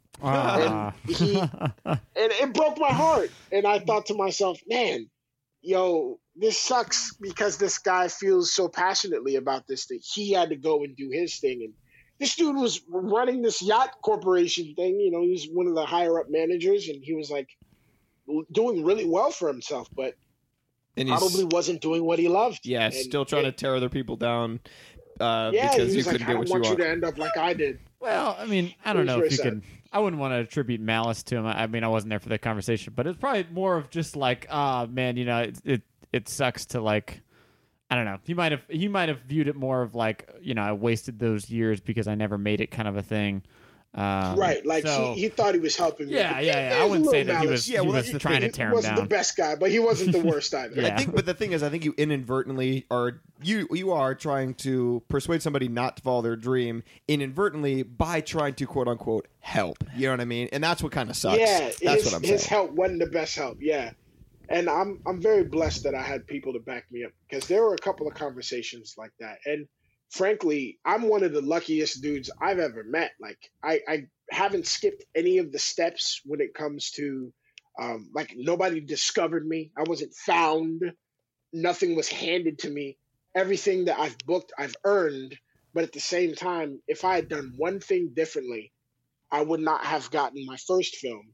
Ah. And he, and it broke my heart. And I thought to myself, man, yo, this sucks because this guy feels so passionately about this that he had to go and do his thing. And this dude was running this yacht corporation thing. You know, he was one of the higher up managers, and he was like doing really well for himself, but and he's, probably wasn't doing what he loved. Yeah, and still trying it, to tear other people down uh, yeah, because he you was couldn't like, get I what don't want you you want. to end up like I did. Well, I mean, I don't It was know very if you sad. could. I wouldn't want to attribute malice to him. I I mean, I wasn't there for the conversation, but it's probably more of just like, ah, man, you know, it, it it sucks to like, I don't know. He might have he might have viewed it more of like, you know, I wasted those years because I never made it, kind of a thing. Um, Right, like so, he, he thought he was helping me. yeah, But yeah, there- yeah. I there's a wouldn't say little that he malice. was Yeah, he well, was he- trying to He tear him wasn't down. the best guy, but he wasn't the worst either. Yeah. I think, but the thing is, I think you inadvertently are you you are trying to persuade somebody not to follow their dream inadvertently by trying to quote unquote help. You know what I mean? And that's what kind of sucks. Yeah, that's his, what I'm his saying. help wasn't the best help. Yeah, and I'm I'm very blessed that I had people to back me up because there were a couple of conversations like that. And frankly, I'm one of the luckiest dudes I've ever met. Like I, I haven't skipped any of the steps when it comes to um, like nobody discovered me. I wasn't found. Nothing was handed to me. Everything that I've booked, I've earned. But at the same time, if I had done one thing differently, I would not have gotten my first film.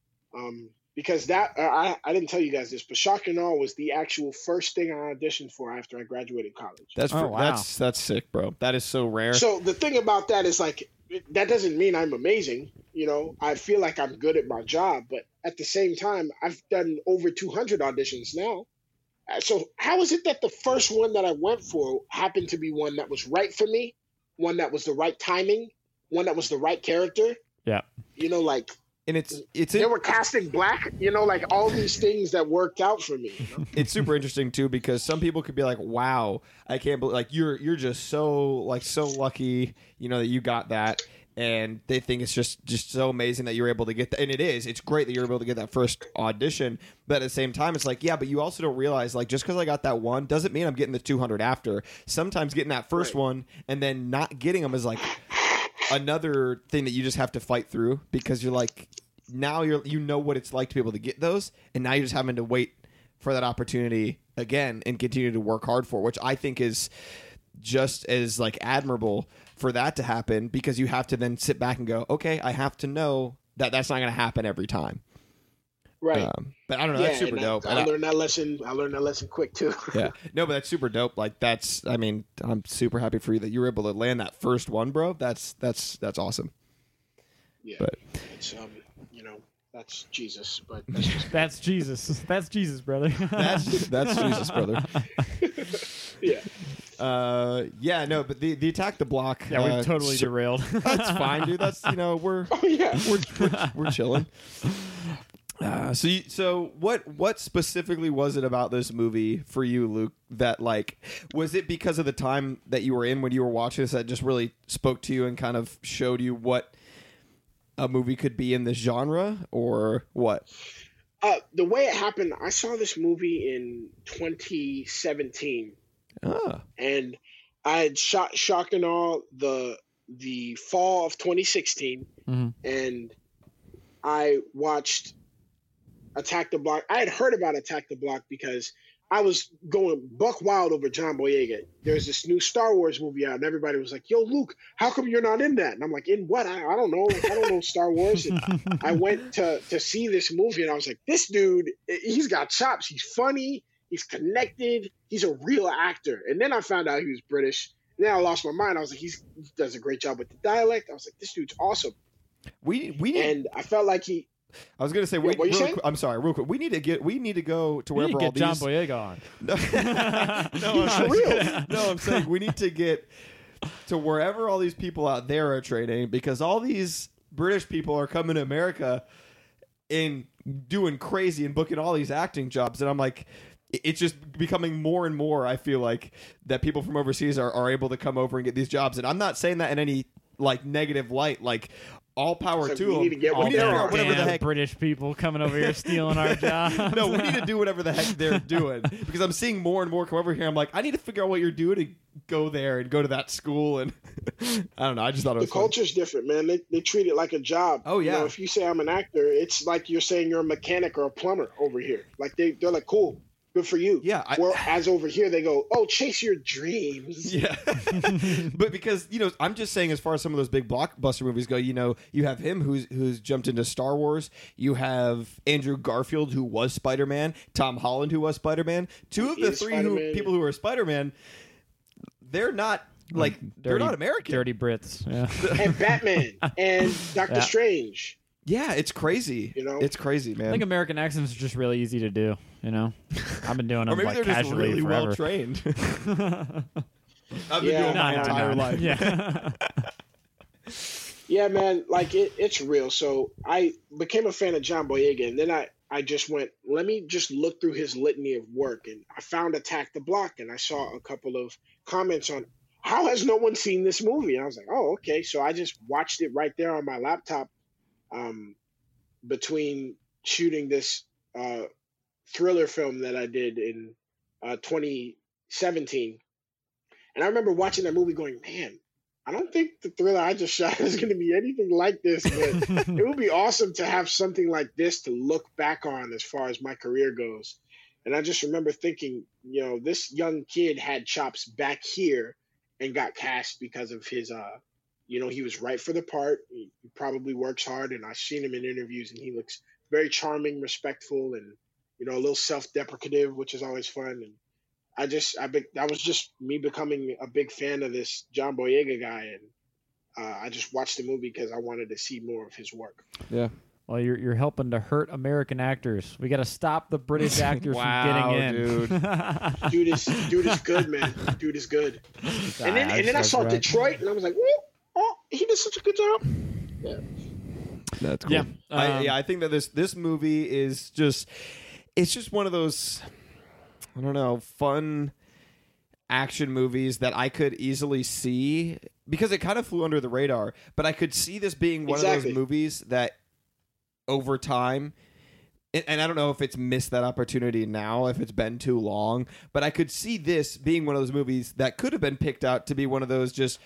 Um, because that, uh, I, I didn't tell you guys this, but Shock and Awe was the actual first thing I auditioned for after I graduated college. That's Oh, fr- wow. that's that's sick, bro. That is so rare. So the thing about that is like, that doesn't mean I'm amazing. You know, I feel like I'm good at my job, but at the same time, I've done over two hundred auditions now. Uh, So how is it that the first one that I went for happened to be one that was right for me, one that was the right timing, one that was the right character? Yeah. You know, like and it's it's they were casting black, you know, like all these things that worked out for me. You know? it's super interesting too because some people could be like, "Wow, I can't believe like you're you're just so like so lucky, you know, that you got that." And they think it's just just so amazing that you're able to get that, and it is. It's great that you're able to get that first audition, but at the same time, it's like, yeah, but you also don't realize like just because I got that one doesn't mean I'm getting the two hundred after. Sometimes getting that first Right. one and then not getting them is like another thing that you just have to fight through because you're like now you're you know what it's like to be able to get those, and now you're just having to wait for that opportunity again and continue to work hard for, which I think is just as like admirable for that to happen because you have to then sit back and go, okay, I have to know that that's not going to happen every time. Right. Um, but I don't know. That's super and dope. I, And I I- learned that lesson. I learned that lesson quick too. yeah. No, but that's super dope. Like that's, I mean, I'm super happy for you that you were able to land that first one, bro. That's, that's, that's awesome. Yeah. But It's um, you know, that's Jesus, but that's just That's Jesus. That's Jesus, brother. that's, that's Jesus, brother. yeah. Uh, yeah, no, but the, the attack the block. yeah, we've uh, totally so- derailed. That's fine, dude. That's, you know, we're, Oh yeah. we're, we're, we're chilling. Uh, so, you, so what? What specifically was it about this movie for you, Luke? That like, was it because of the time that you were in when you were watching this that just really spoke to you and kind of showed you what a movie could be in this genre, or what? Uh, the way it happened, I saw this movie in twenty seventeen, Ah, and I had shot Shock and Awe the the fall of twenty sixteen, Mhm. and I watched Attack the Block. I had heard about Attack the Block because I was going buck wild over John Boyega. There's this new Star Wars movie out, and everybody was like, "Yo, Luke, how come you're not in that?" And I'm like, "In what? I, I don't know. I don't know Star Wars." And I went to to see this movie, and I was like, "This dude, he's got chops. He's funny. He's connected. He's a real actor." And then I found out he was British, then I lost my mind. I was like, he's, he does a great job with the dialect. I was like, this dude's awesome. We we need, and I felt like he. I was gonna say, Yeah, we, what you real saying? quick- I'm sorry, real quick. We need to get, we need to go to We need wherever to all get John these. Boyega on. no, I'm For real. no, I'm saying we need to get to wherever all these people out there are training, because all these British people are coming to America and doing crazy and booking all these acting jobs, and I'm like, it- it's just becoming more and more. I feel like that people from overseas are, are able to come over and get these jobs, and I'm not saying that in any like negative light. Like, all power So to we them. need to get We All with need to them. figure out them whatever the damn heck. British people coming over here stealing our jobs. No, we need to do whatever the heck they're doing, because I'm seeing more and more come over here. I'm like, I need to figure out what you're doing to go there and go to that school. And I don't know. I just thought it The was funny. culture's different, man. They they treat it like a job. Oh, You yeah. know, if you say I'm an actor, it's like you're saying you're a mechanic or a plumber over here. Like they they're like, cool, good for you. Yeah, I- Whereas over here they go, oh, chase your dreams. Yeah, but because you know, I'm just saying, as far as some of those big blockbuster movies go, you know, you have him who's who's jumped into Star Wars. You have Andrew Garfield, who was Spider-Man. Tom Holland, who was Spider-Man. Two of He the is three who, Spider-Man. people who are Spider-man, they're not like they're Dirty- not American. Dirty Brits. Yeah. And Batman and Doctor Yeah. Strange. Yeah, it's crazy. You know? it's crazy, man. I think American accents are just really easy to do. You know, I've been doing or them maybe like they're just casually really forever. well trained. I've been Yeah. doing my No, no, entire no. life. Yeah. Yeah, man, like it, it's real. So I became a fan of John Boyega, and then I, I just went, let me just look through his litany of work, and I found Attack the Block, and I saw a couple of comments on how has no one seen this movie, and I was like, oh, okay. So I just watched it right there on my laptop, um, between shooting this uh, thriller film that I did in uh, twenty seventeen, and I remember watching that movie, going, man, I don't think the thriller I just shot is going to be anything like this, but it would be awesome to have something like this to look back on as far as my career goes. And I just remember thinking, you know, this young kid had chops back here and got cast because of his, uh, you know, he was right for the part. He, he probably works hard, and I've seen him in interviews, and he looks very charming, respectful, and, you know, a little self-deprecative, which is always fun. And I just, I be, that was just me becoming a big fan of this John Boyega guy, and uh, I just watched the movie because I wanted to see more of his work. Yeah. Well, you're you're helping to hurt American actors. We got to stop the British actors Wow, from getting in. dude. Dude is, dude is good, man. Dude is good. And then, and then I saw Detroit, and I was like, oh, oh, he did such a good job. Yeah. That's cool. Yeah, I, um, yeah, I think that this this movie is just it's just one of those I don't know, fun action movies that I could easily see because it kind of flew under the radar, but I could see this being one Exactly. of those movies that over time and and I don't know if it's missed that opportunity now, if it's been too long, but I could see this being one of those movies that could have been picked out to be one of those just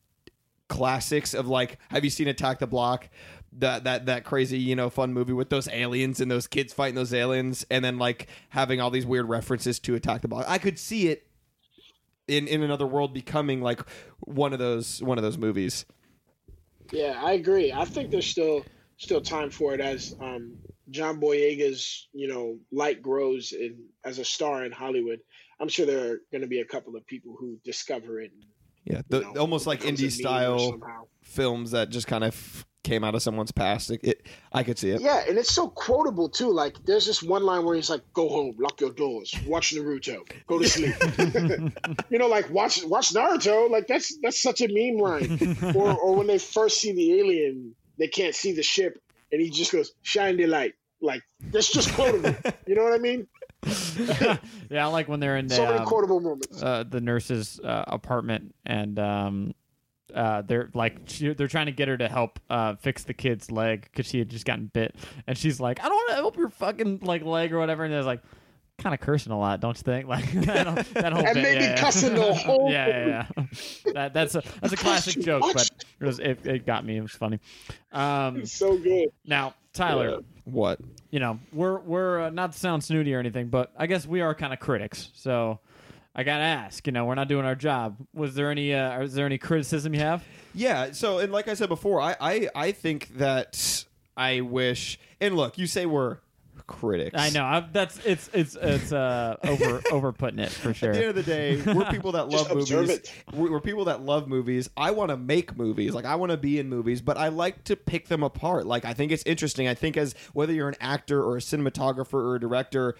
classics of like, have you seen Attack the Block? That that that crazy, you know, fun movie with those aliens and those kids fighting those aliens, and then like having all these weird references to Attack the Block. I could see it in in another world becoming like one of those one of those movies. Yeah, I agree. I think there's still still time for it as um, John Boyega's, you know, light grows in, as a star in Hollywood. I'm sure there are going to be a couple of people who discover it. And, Yeah, the, you know, almost it like becomes a indie meme or style somehow. films that just kind of came out of someone's past. It, it I could see it. Yeah, and it's so quotable too. Like, there's this one line where he's like, "Go home, lock your doors, watch Naruto, go to sleep." You know, like watch watch Naruto. Like that's that's such a meme line. or or when they first see the alien, they can't see the ship, and he just goes, "Shine the light." Like that's just quotable. You know what I mean? Yeah, I like when they're in the So many um, quotable moments. uh, the nurse's uh, apartment, and um, uh, they're like she, they're trying to get her to help uh, fix the kid's leg because she had just gotten bit, and she's like, "I don't want to help your fucking like leg or whatever," and it's like, kind of cursing a lot, don't you think? Like that, that whole And bit, maybe yeah, yeah. cussing the whole yeah, yeah, yeah. That, that's a that's a classic too joke, much. but it was it, it got me. It was funny. Um, It's so good. now, Tyler. Yeah. What? You know, we're we're uh, not to sound snooty or anything, but I guess we are kind of critics. So I gotta ask, you know, we're not doing our job. Was there any uh, is there any criticism you have? Yeah, so and like I said before, I, I I think that I wish and look, you say we're critics. I know. I, that's it's it's it's uh over over putting it for sure. At the end of the day, we're people that love Just observe movies. it. We're, we're people that love movies. I want to make movies. Like I want to be in movies, but I like to pick them apart. Like I think it's interesting. I think as whether you're an actor or a cinematographer or a director,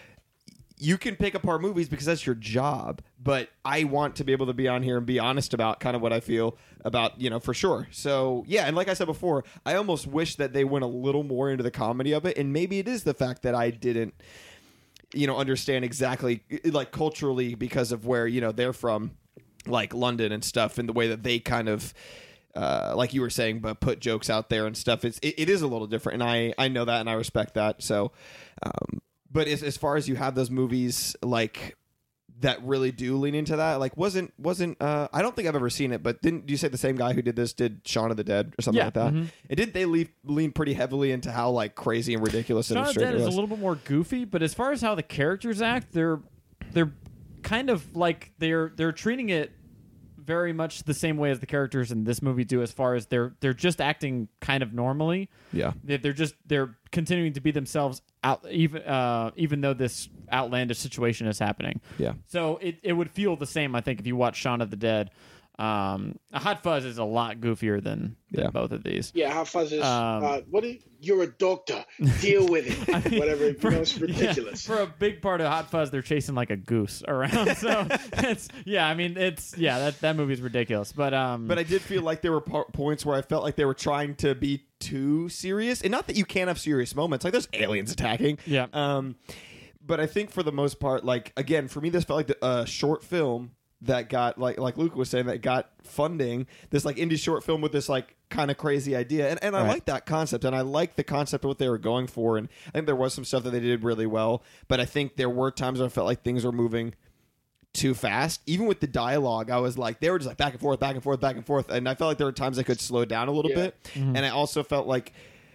you can pick apart movies because that's your job. But I want to be able to be on here and be honest about kind of what I feel about, you know, for sure. So, yeah. And like I said before, I almost wish that they went a little more into the comedy of it. And maybe it is the fact that I didn't, you know, understand exactly like culturally because of where, you know, they're from, like London and stuff, and the way that they kind of, uh, like you were saying, but put jokes out there and stuff. It's, it, it is a little different. And I, I know that and I respect that. So, um, but as, as far as you have those movies like that really do lean into that, like wasn't wasn't uh, I don't think I've ever seen it, but didn't you say the same guy who did this did Shaun of the Dead or something Yeah, like that? mhm. And didn't they leave, lean pretty heavily into how like crazy and ridiculous Shaun and of the strange Dead it is a was? little bit more goofy, but as far as how the characters act, they're they're kind of like they're they're treating it very much the same way as the characters in this movie do, as far as they're they're just acting kind of normally. Yeah. They- They're just they're continuing to be themselves out, even uh, even though this outlandish situation is happening. Yeah. So it, it would feel the same, I think, if you watch Shaun of the Dead. Um, Hot Fuzz is a lot goofier than, than Yeah. both of these. Yeah, Hot Fuzz is. Um, uh, what? Is, you're a doctor. Deal with it. I mean, Whatever. for- you know, it's ridiculous. Yeah, for a big part of Hot Fuzz, they're chasing like a goose around. So it's yeah. I mean, it's yeah. That that movie's ridiculous. But um, But I did feel like there were po- points where I felt like they were trying to be too serious, and not that you can't have serious moments. Like there's aliens attacking. Yeah. Um, but I think for the most part, like again, for me, this felt like a short film that got like like Luke was saying that got funding. This like indie short film with this like kind of crazy idea, and and I Right. like that concept, and I like the concept of what they were going for, and I think there was some stuff that they did really well. But I think there were times where I felt like things were moving too fast. Even with the dialogue, I was like, they were just like back and forth, back and forth, back and forth. And I felt like there were times I could slow down a little Yeah. bit. And I also felt like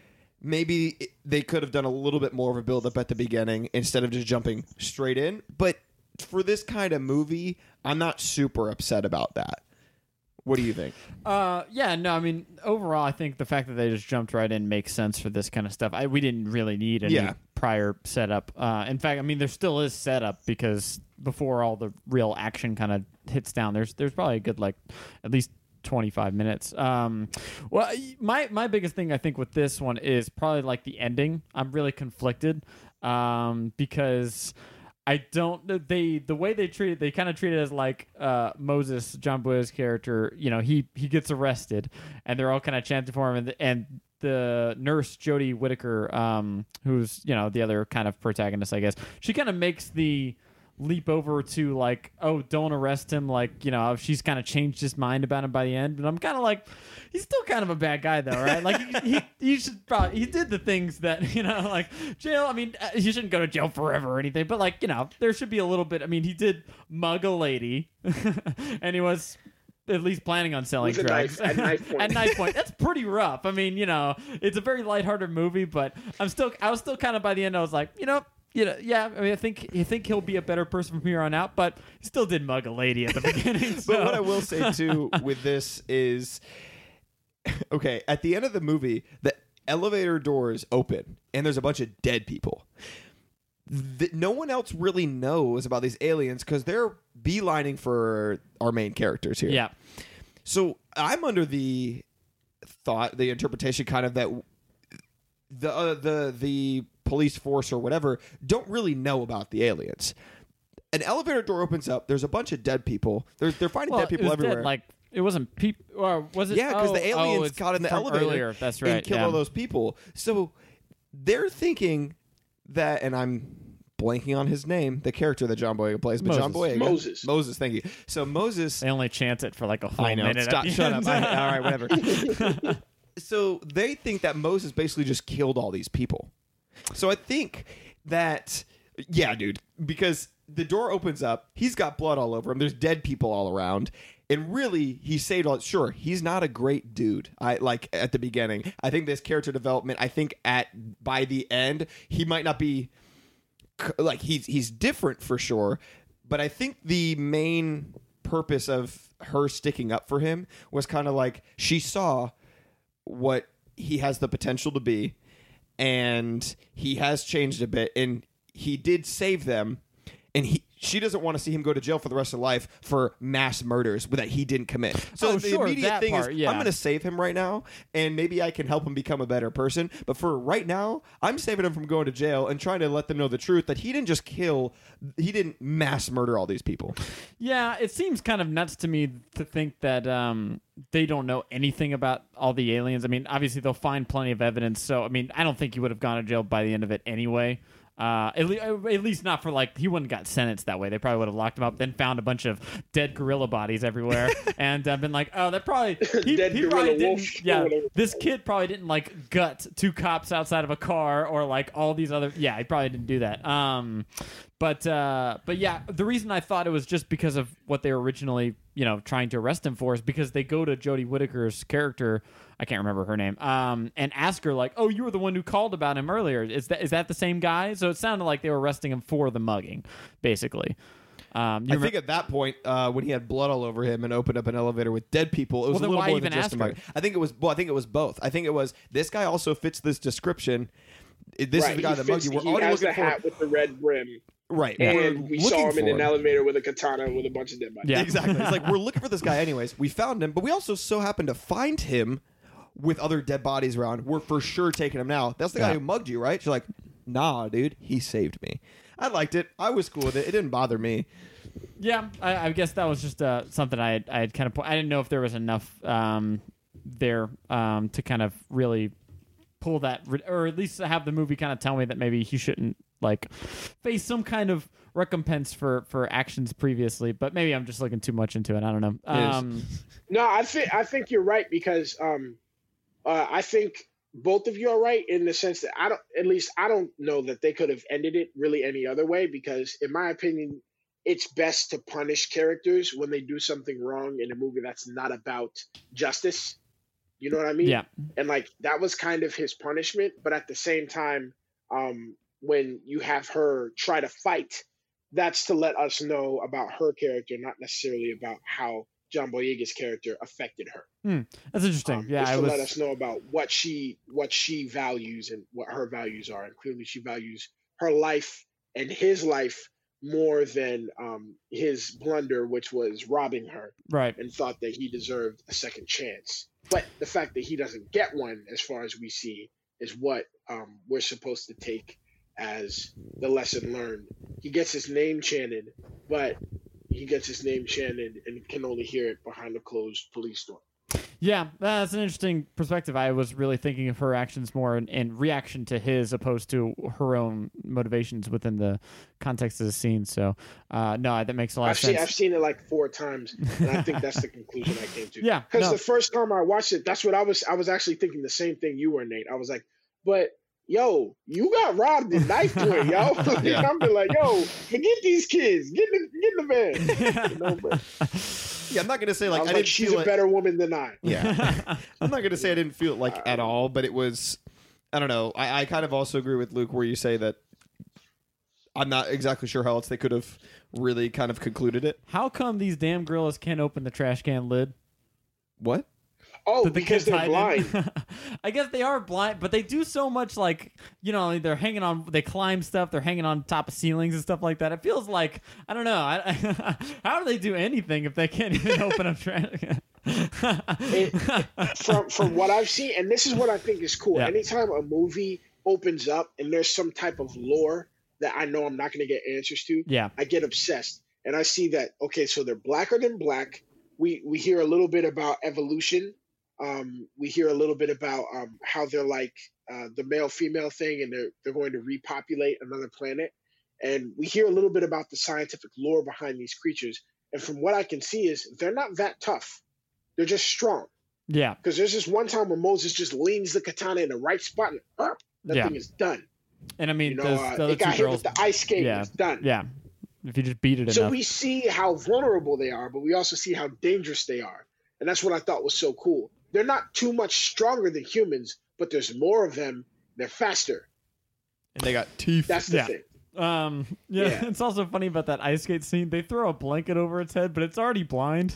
maybe it- they could have done a little bit more of a build up at the beginning instead of just jumping straight in. But for this kind of movie, I'm not super upset about that. What do you think? Uh, yeah, no, I mean, overall, I think the fact that they just jumped right in makes sense for this kind of stuff. I, we didn't really need any Yeah. prior setup. Uh, in fact, I mean, there still is setup because before all the real action kind of hits down, there's there's probably a good like at least twenty-five minutes. Um, well, my my biggest thing I think with this one is probably like the ending. I'm really conflicted um, because. I don't. They the way they treat it, they kind of treat it as like uh, Moses, John Boyega's character. You know, he he gets arrested, and they're all kind of chanting for him, and the, and the nurse Jodie Whittaker, um, who's you know the other kind of protagonist, I guess, she kind of makes the leap over to like, oh, don't arrest him. Like, you know, she's kind of changed his mind about him by the end, but I'm kind of like, he's still kind of a bad guy though, right? Like, he, he he should probably he did the things that you know, like jail. I mean, uh, he shouldn't go to jail forever or anything, but like you know, there should be a little bit. I mean, he did mug a lady, and he was at least planning on selling With a drugs knife- at knife point. at knife point. That's pretty rough. I mean, you know, it's a very lighthearted movie, but I'm still I was still kind of by the end. I was like, you know. You know, yeah. I mean, I think you think he'll be a better person from here on out, but he still did mug a lady at the beginning. So. But what I will say too with this is, okay, at the end of the movie, the elevator doors open and there's a bunch of dead people. Th- no one else really knows about these aliens because they're beelining for our main characters here. Yeah. So I'm under the thought, the interpretation, kind of that the uh, the the police force or whatever don't really know about the aliens. An elevator door opens up. There's a bunch of dead people. They're they're finding Well, dead people it was everywhere. Dead, like it wasn't people, or was it? Yeah, because oh, the oh, aliens it's got in the from elevator earlier. That's right. and killed yeah. all those people. So they're thinking that, and I'm blanking on his name, the character that John Boyega plays, but John Moses. Boyega. Moses. Moses, thank you. So Moses... They only chant it for like a whole I know. minute. Stop. at the Shut end. up. I, all right, whatever. So they think that Moses basically just killed all these people. So I think that, yeah, dude, because the door opens up, he's got blood all over him. There's dead people all around. And really, he saved all. Sure, he's not a great dude. I like at the beginning. I think this character development. I think at by the end, he might not be like he's he's different for sure. But I think the main purpose of her sticking up for him was kind of like she saw what he has the potential to be, and he has changed a bit, and he did save them, and he. She doesn't want to see him go to jail for the rest of life for mass murders that he didn't commit. So Oh, the sure, immediate that thing part, is, yeah. I'm going to save him right now, and maybe I can help him become a better person. But for right now, I'm saving him from going to jail and trying to let them know the truth that he didn't just kill, he didn't mass murder all these people. Yeah, it seems kind of nuts to me to think that um, they don't know anything about all the aliens. I mean, obviously they'll find plenty of evidence. So, I mean, I don't think he would have gone to jail by the end of it anyway. Uh, at, le- at least not for like he wouldn't have got sentenced that way. They probably would have locked him up, then found a bunch of dead gorilla bodies everywhere, and uh, been like, "Oh, that probably he, Dead he gorilla probably didn't." wolf. Yeah, this kid probably didn't like gut two cops outside of a car or like all these other. Yeah, he probably didn't do that. Um, but uh, but yeah, the reason I thought it was just because of what they were originally, you know, trying to arrest him for is because they go to Jodie Whittaker's character. I can't remember her name. Um, and ask her like, "Oh, you were the one who called about him earlier. Is that is that the same guy?" So it sounded like they were arresting him for the mugging, basically. Um, you I remem- think at that point, uh, when he had blood all over him and opened up an elevator with dead people, it was Well, then a little why more even than just ask a her? mug. I think it was. Well, I think it was both. I think it was this guy also fits this description. It- This right, is the guy he that fits- mugged you. We're he already has looking the for hat with the red brim, right. we're and we looking saw him in for an elevator with a katana with a bunch of dead bodies. Yeah. Exactly. It's like we're looking for this guy anyways. We found him, but we also so happened to find him with other dead bodies around. We're for sure taking him now. That's the guy Yeah. who mugged you, right? She's like, nah, dude, he saved me. I liked it. I was cool with it. It didn't bother me. Yeah, I, I guess that was just uh, something I had, I had kind of. Po- I didn't know if there was enough um, there um, to kind of really pull that, re- or at least have the movie kind of tell me that maybe he shouldn't like face some kind of recompense for for actions previously. But maybe I'm just looking too much into it. I don't know. Um, No, I think I think you're right because um, uh, I think both of you are right in the sense that I don't. At least I don't know that they could have ended it really any other way because, in my opinion, it's best to punish characters when they do something wrong in a movie that's not about justice. You know what I mean? yeah, And like that was kind of his punishment, but at the same time, um, when you have her try to fight, that's to let us know about her character, not necessarily about how John Boyega's character affected her. that's interesting. Um, yeah, it's I to was. let us know about what she what she values and what her values are, and clearly she values her life and his life more than um, his blunder, which was robbing her, Right. and thought that he deserved a second chance. But the fact that he doesn't get one, as far as we see, is what um, we're supposed to take as the lesson learned. He gets his name chanted, but he gets his name chanted and can only hear it behind a closed police door. Yeah, that's an interesting perspective. I was really thinking of her actions more in, in reaction to his, opposed to her own motivations within the context of the scene. So, uh, no, that makes a lot I've of seen sense. I've seen it like four times, and I think that's the conclusion I came to. Yeah, because no. the first time I watched it, that's what I was. I was actually thinking the same thing you were, Nate. I was like, but yo, you got robbed in knife point, yo. Yeah. I'm be like, yo, forget these kids. Get in the, get in the van. You know, but Yeah, I'm not gonna say I like I, was didn't like, she's feel a it. better woman than I. Yeah, I'm not gonna say I didn't feel it like at all, but it was. I don't know. I, I kind of also agree with Luke where you say that. I'm not exactly sure how else they could have really kind of concluded it. How come these damn gorillas can't open the trash can lid? What? Oh, That the because kid's they're hiding? blind. I guess they are blind, but they do so much like, you know, they're hanging on, they climb stuff, they're hanging on top of ceilings and stuff like that. It feels like, I don't know, I, how do they do anything if they can't even open a trash can? It, from from what I've seen, and this is what I think is cool. Yeah. Anytime a movie opens up and there's some type of lore that I know I'm not going to get answers to, Yeah. I get obsessed, and I see that okay, so they're blacker than black. We we hear a little bit about evolution. Um, we hear a little bit about um, how they're like uh, the male female thing, and they're they're going to repopulate another planet. And we hear a little bit about the scientific lore behind these creatures. And from what I can see, is they're not that tough. They're just strong. Yeah. Because there's this one time where Moses just leans the katana in the right spot, and uh, that Yeah. thing is done. And I mean, You know, those, uh, the other it got two hit girls. with the ice skate. Yeah. It's done. Yeah. If you just beat it So enough. we see how vulnerable they are, but we also see how dangerous they are. And that's what I thought was so cool. They're not too much stronger than humans, but there's more of them. They're faster. And they got teeth. That's the Yeah. thing. Um, yeah, Yeah. it's also funny about that ice skate scene. They throw a blanket over its head, but it's already blind.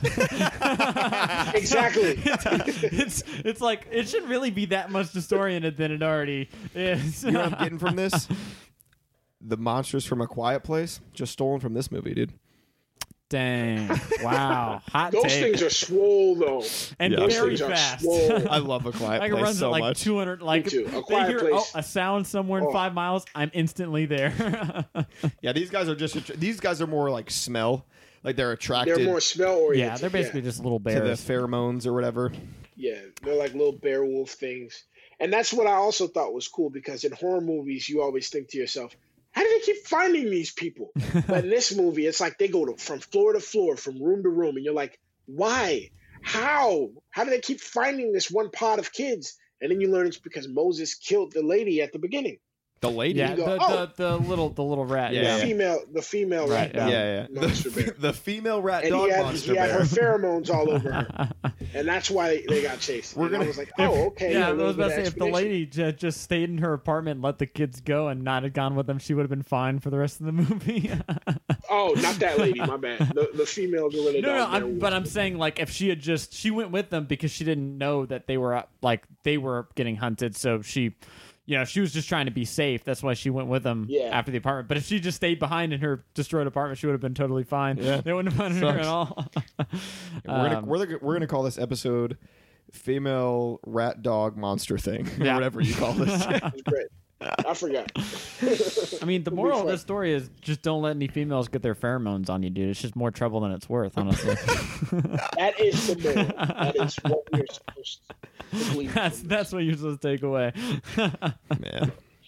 Exactly. it's, it's it's like it should really be that much disoriented than it already is. You know what I'm getting from this? The monsters from A Quiet Place, just stolen from this movie, dude. Dang! Wow, hot Those take. things are swole though. and Yeah. Those very things are fast. swole. I love A Quiet Like it Place runs so at like much. two hundred. Like too. A they Quiet hear Place. oh, a sound somewhere in Oh. five miles, I'm instantly there. Yeah, these guys are just these guys are more like smell, like they're attracted They're more smell oriented. yeah, they're basically just little to the bears. pheromones or whatever. Yeah, they're like little bear wolf things. And that's what I also thought was cool because in horror movies, you always think to yourself, how do they keep finding these people? But in this movie, it's like they go to, from floor to floor, from room to room, and you're like, why? How? How do they keep finding this one pot of kids? And then you learn it's because Moses killed the lady at the beginning. The lady, Yeah, you go, the, oh. the the little the little rat. Yeah, Yeah, The female, the female Right, rat yeah. dog yeah, yeah, monster the, bear. the female rat And dog he had, monster he had bear. her pheromones all over her. And that's why they got chased. We're And gonna- I was like, oh, okay. Yeah, a I little was about to bit say of if the explanation. lady j- just stayed in her apartment, and let the kids go, and not had gone with them, she would have been fine for the rest of the movie. Oh, not that lady. My bad. The, the female gorilla No, no, dog. I'm, bear but was- I'm saying like if she had just she went with them because she didn't know that they were uh, like they were getting hunted, so she, you know, she was just trying to be safe. That's why she went with them Yeah. after the apartment. But if she just stayed behind in her destroyed apartment, she would have been totally fine. Yeah. They wouldn't have found her Sucks. at all. we're gonna Um, we're, the, we're gonna call this episode "Female Rat Dog Monster Thing," or Yeah. whatever you call this. It was great. I forgot. I mean, the It'll be moral of fun. this story is just don't let any females get their pheromones on you, dude. It's just more trouble than it's worth, honestly. That is the moral. That is what we're supposed to believe. that's that's what you're supposed to take away. Man.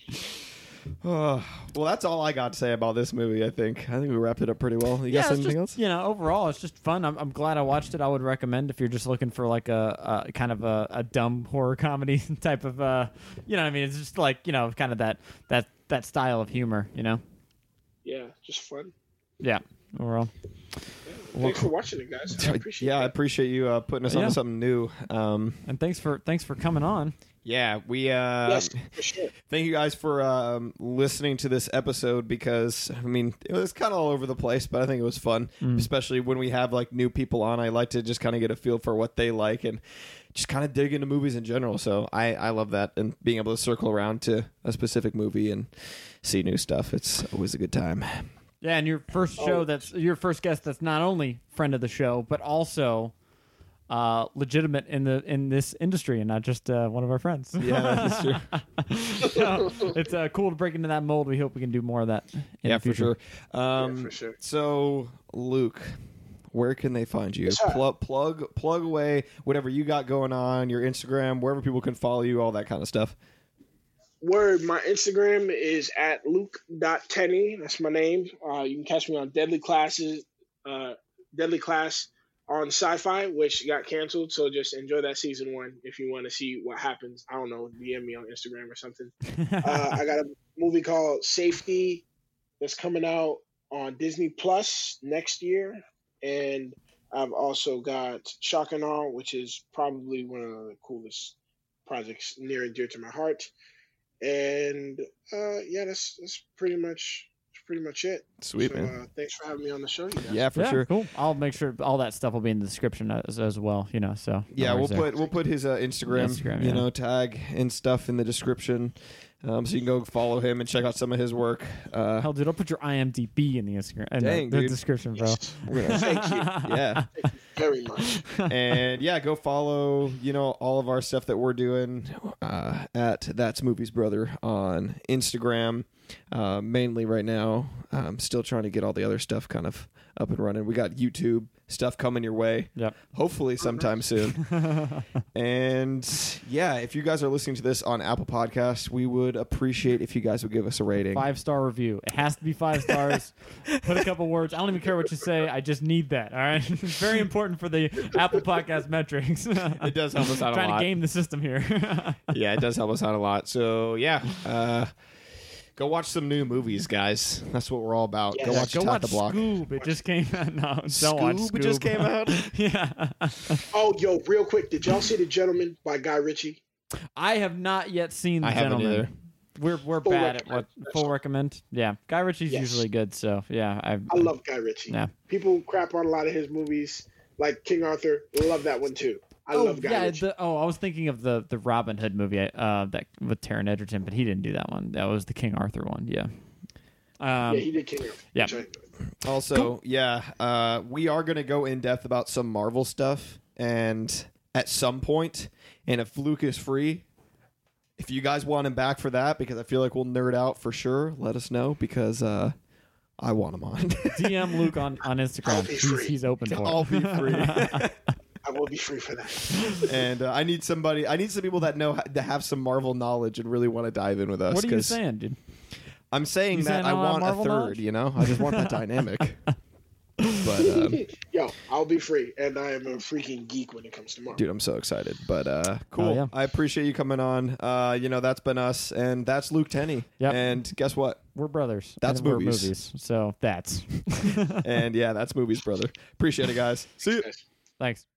Oh, well, that's all I got to say about this movie. I think. I think we wrapped it up pretty well. You yeah, got it's anything just, else? You know, overall, it's just fun. I'm, I'm glad I watched it. I would recommend if you're just looking for like a, a kind of a, a dumb horror comedy type of, uh, you know, what I mean, it's just like you know, kind of that that that style of humor. You know, Yeah, just fun. yeah. Overall, Yeah. Thanks for watching it, guys. I appreciate Yeah, I it. appreciate you uh, putting us Yeah. onto something new. Um, and thanks for thanks for coming on. yeah, we uh, Yes, for sure. thank you guys for um, listening to this episode because I mean it was kind of all over the place, but I think it was fun, especially when we have like new people on. I like to just kind of get a feel for what they like and just kind of dig into movies in general. So I I love that and being able to circle around to a specific movie and see new stuff. It's always a good time. Yeah, and your first show Oh. that's your first guest that's not only friend of the show but also uh, legitimate in the in this industry and not just uh, one of our friends. Yeah, that's true. So, it's uh, cool to break into that mold. We hope we can do more of that in Yeah, the for future. sure. Um, Yeah, for sure. So, Luke, where can they find you? Yes, sir. plug, plug, plug away whatever you got going on, your Instagram, wherever people can follow you, all that kind of stuff. Word, my Instagram is at luke dot tenney. That's my name. Uh, you can catch me on Deadly Classes, uh, Deadly Class on Sci-Fi, which got canceled. So just enjoy that season one if you want to see what happens. I don't know, D M me on Instagram or something. Uh, I got a movie called Safety that's coming out on Disney Plus next year, and I've also got Shock and Awe, which is probably one of the coolest projects near and dear to my heart. And uh, yeah, that's that's pretty much that's pretty much it. Sweet, so, man. Uh, thanks for having me on the show, you guys. Yeah, for yeah, sure. cool. I'll make sure all that stuff will be in the description as, as well. You know, so no Yeah, we'll worries there. put we'll put his uh, Instagram, Instagram, you yeah. know, tag and stuff in the description, um, so you can go follow him and check out some of his work. Uh, Hell, dude, I'll put your I M D B in the Instagram in Dang, the, the dude. description, bro. Yes. we're gonna- Thank you yeah, very much. and yeah, go follow you know all of our stuff that we're doing uh, at That's Movies Brother on Instagram. Uh, mainly right now, I'm still trying to get all the other stuff kind of up and running. We got YouTube stuff coming your way. Yep. Hopefully sometime soon. And yeah, if you guys are listening to this on Apple Podcasts, we would appreciate if you guys would give us a rating. Five star review. It has to be five stars. Put a couple words. I don't even care what you say. I just need that. All right. It's very important for the Apple Podcast metrics. It does help us out a Trying lot. to game the system here. Yeah, it does help us out a lot. So yeah, uh, go watch some new movies, guys. That's what we're all about. Yeah, go watch Go Attack watch the Block. Scoob. It just came out. No, don't watch Scoob Scoob. just came out? Yeah. Oh, yo, real quick, did y'all see The Gentleman by Guy Ritchie? I have not yet seen The I haven't Gentleman. either. we're we're Full bad at recommend. what That's full all. recommend. Yeah, Guy Ritchie's Yes. usually good. So yeah, I I love Guy Ritchie. Yeah. People crap on a lot of his movies, like King Arthur. Love that one too. I oh love Guy yeah, Ritchie. the, oh I was thinking of the the Robin Hood movie uh that with Taron Egerton, but he didn't do that one. That was the King Arthur one. Yeah. Um, yeah, he did King Arthur. yeah. which I- Also, yeah, uh, we are going to go in depth about some Marvel stuff, and at some point, and if Luke is free, if you guys want him back for that, because I feel like we'll nerd out for sure, let us know, because uh, I want him on. D M Luke on on I'll Instagram. be He's, free. he's open for I'll it. be free. I will be free for that. And uh, I need somebody, I need some people that know how, that have some Marvel knowledge and really want to dive in with us. What are you 'cause saying, dude? I'm saying You that saying I I want want a Marvel third, knowledge? you know? I just want that dynamic. But, um, Yo, I'll be free, and I am a freaking geek when it comes to Marvel. dude, I'm so excited. But uh, cool. Oh, yeah. I appreciate you coming on. Uh, you know, that's been us, and that's Luke Tenney. Yep. And guess what? We're brothers. That's and we're movies. movies. So that's. And yeah, that's movies, brother. Appreciate it, guys. See you. Guys. Thanks.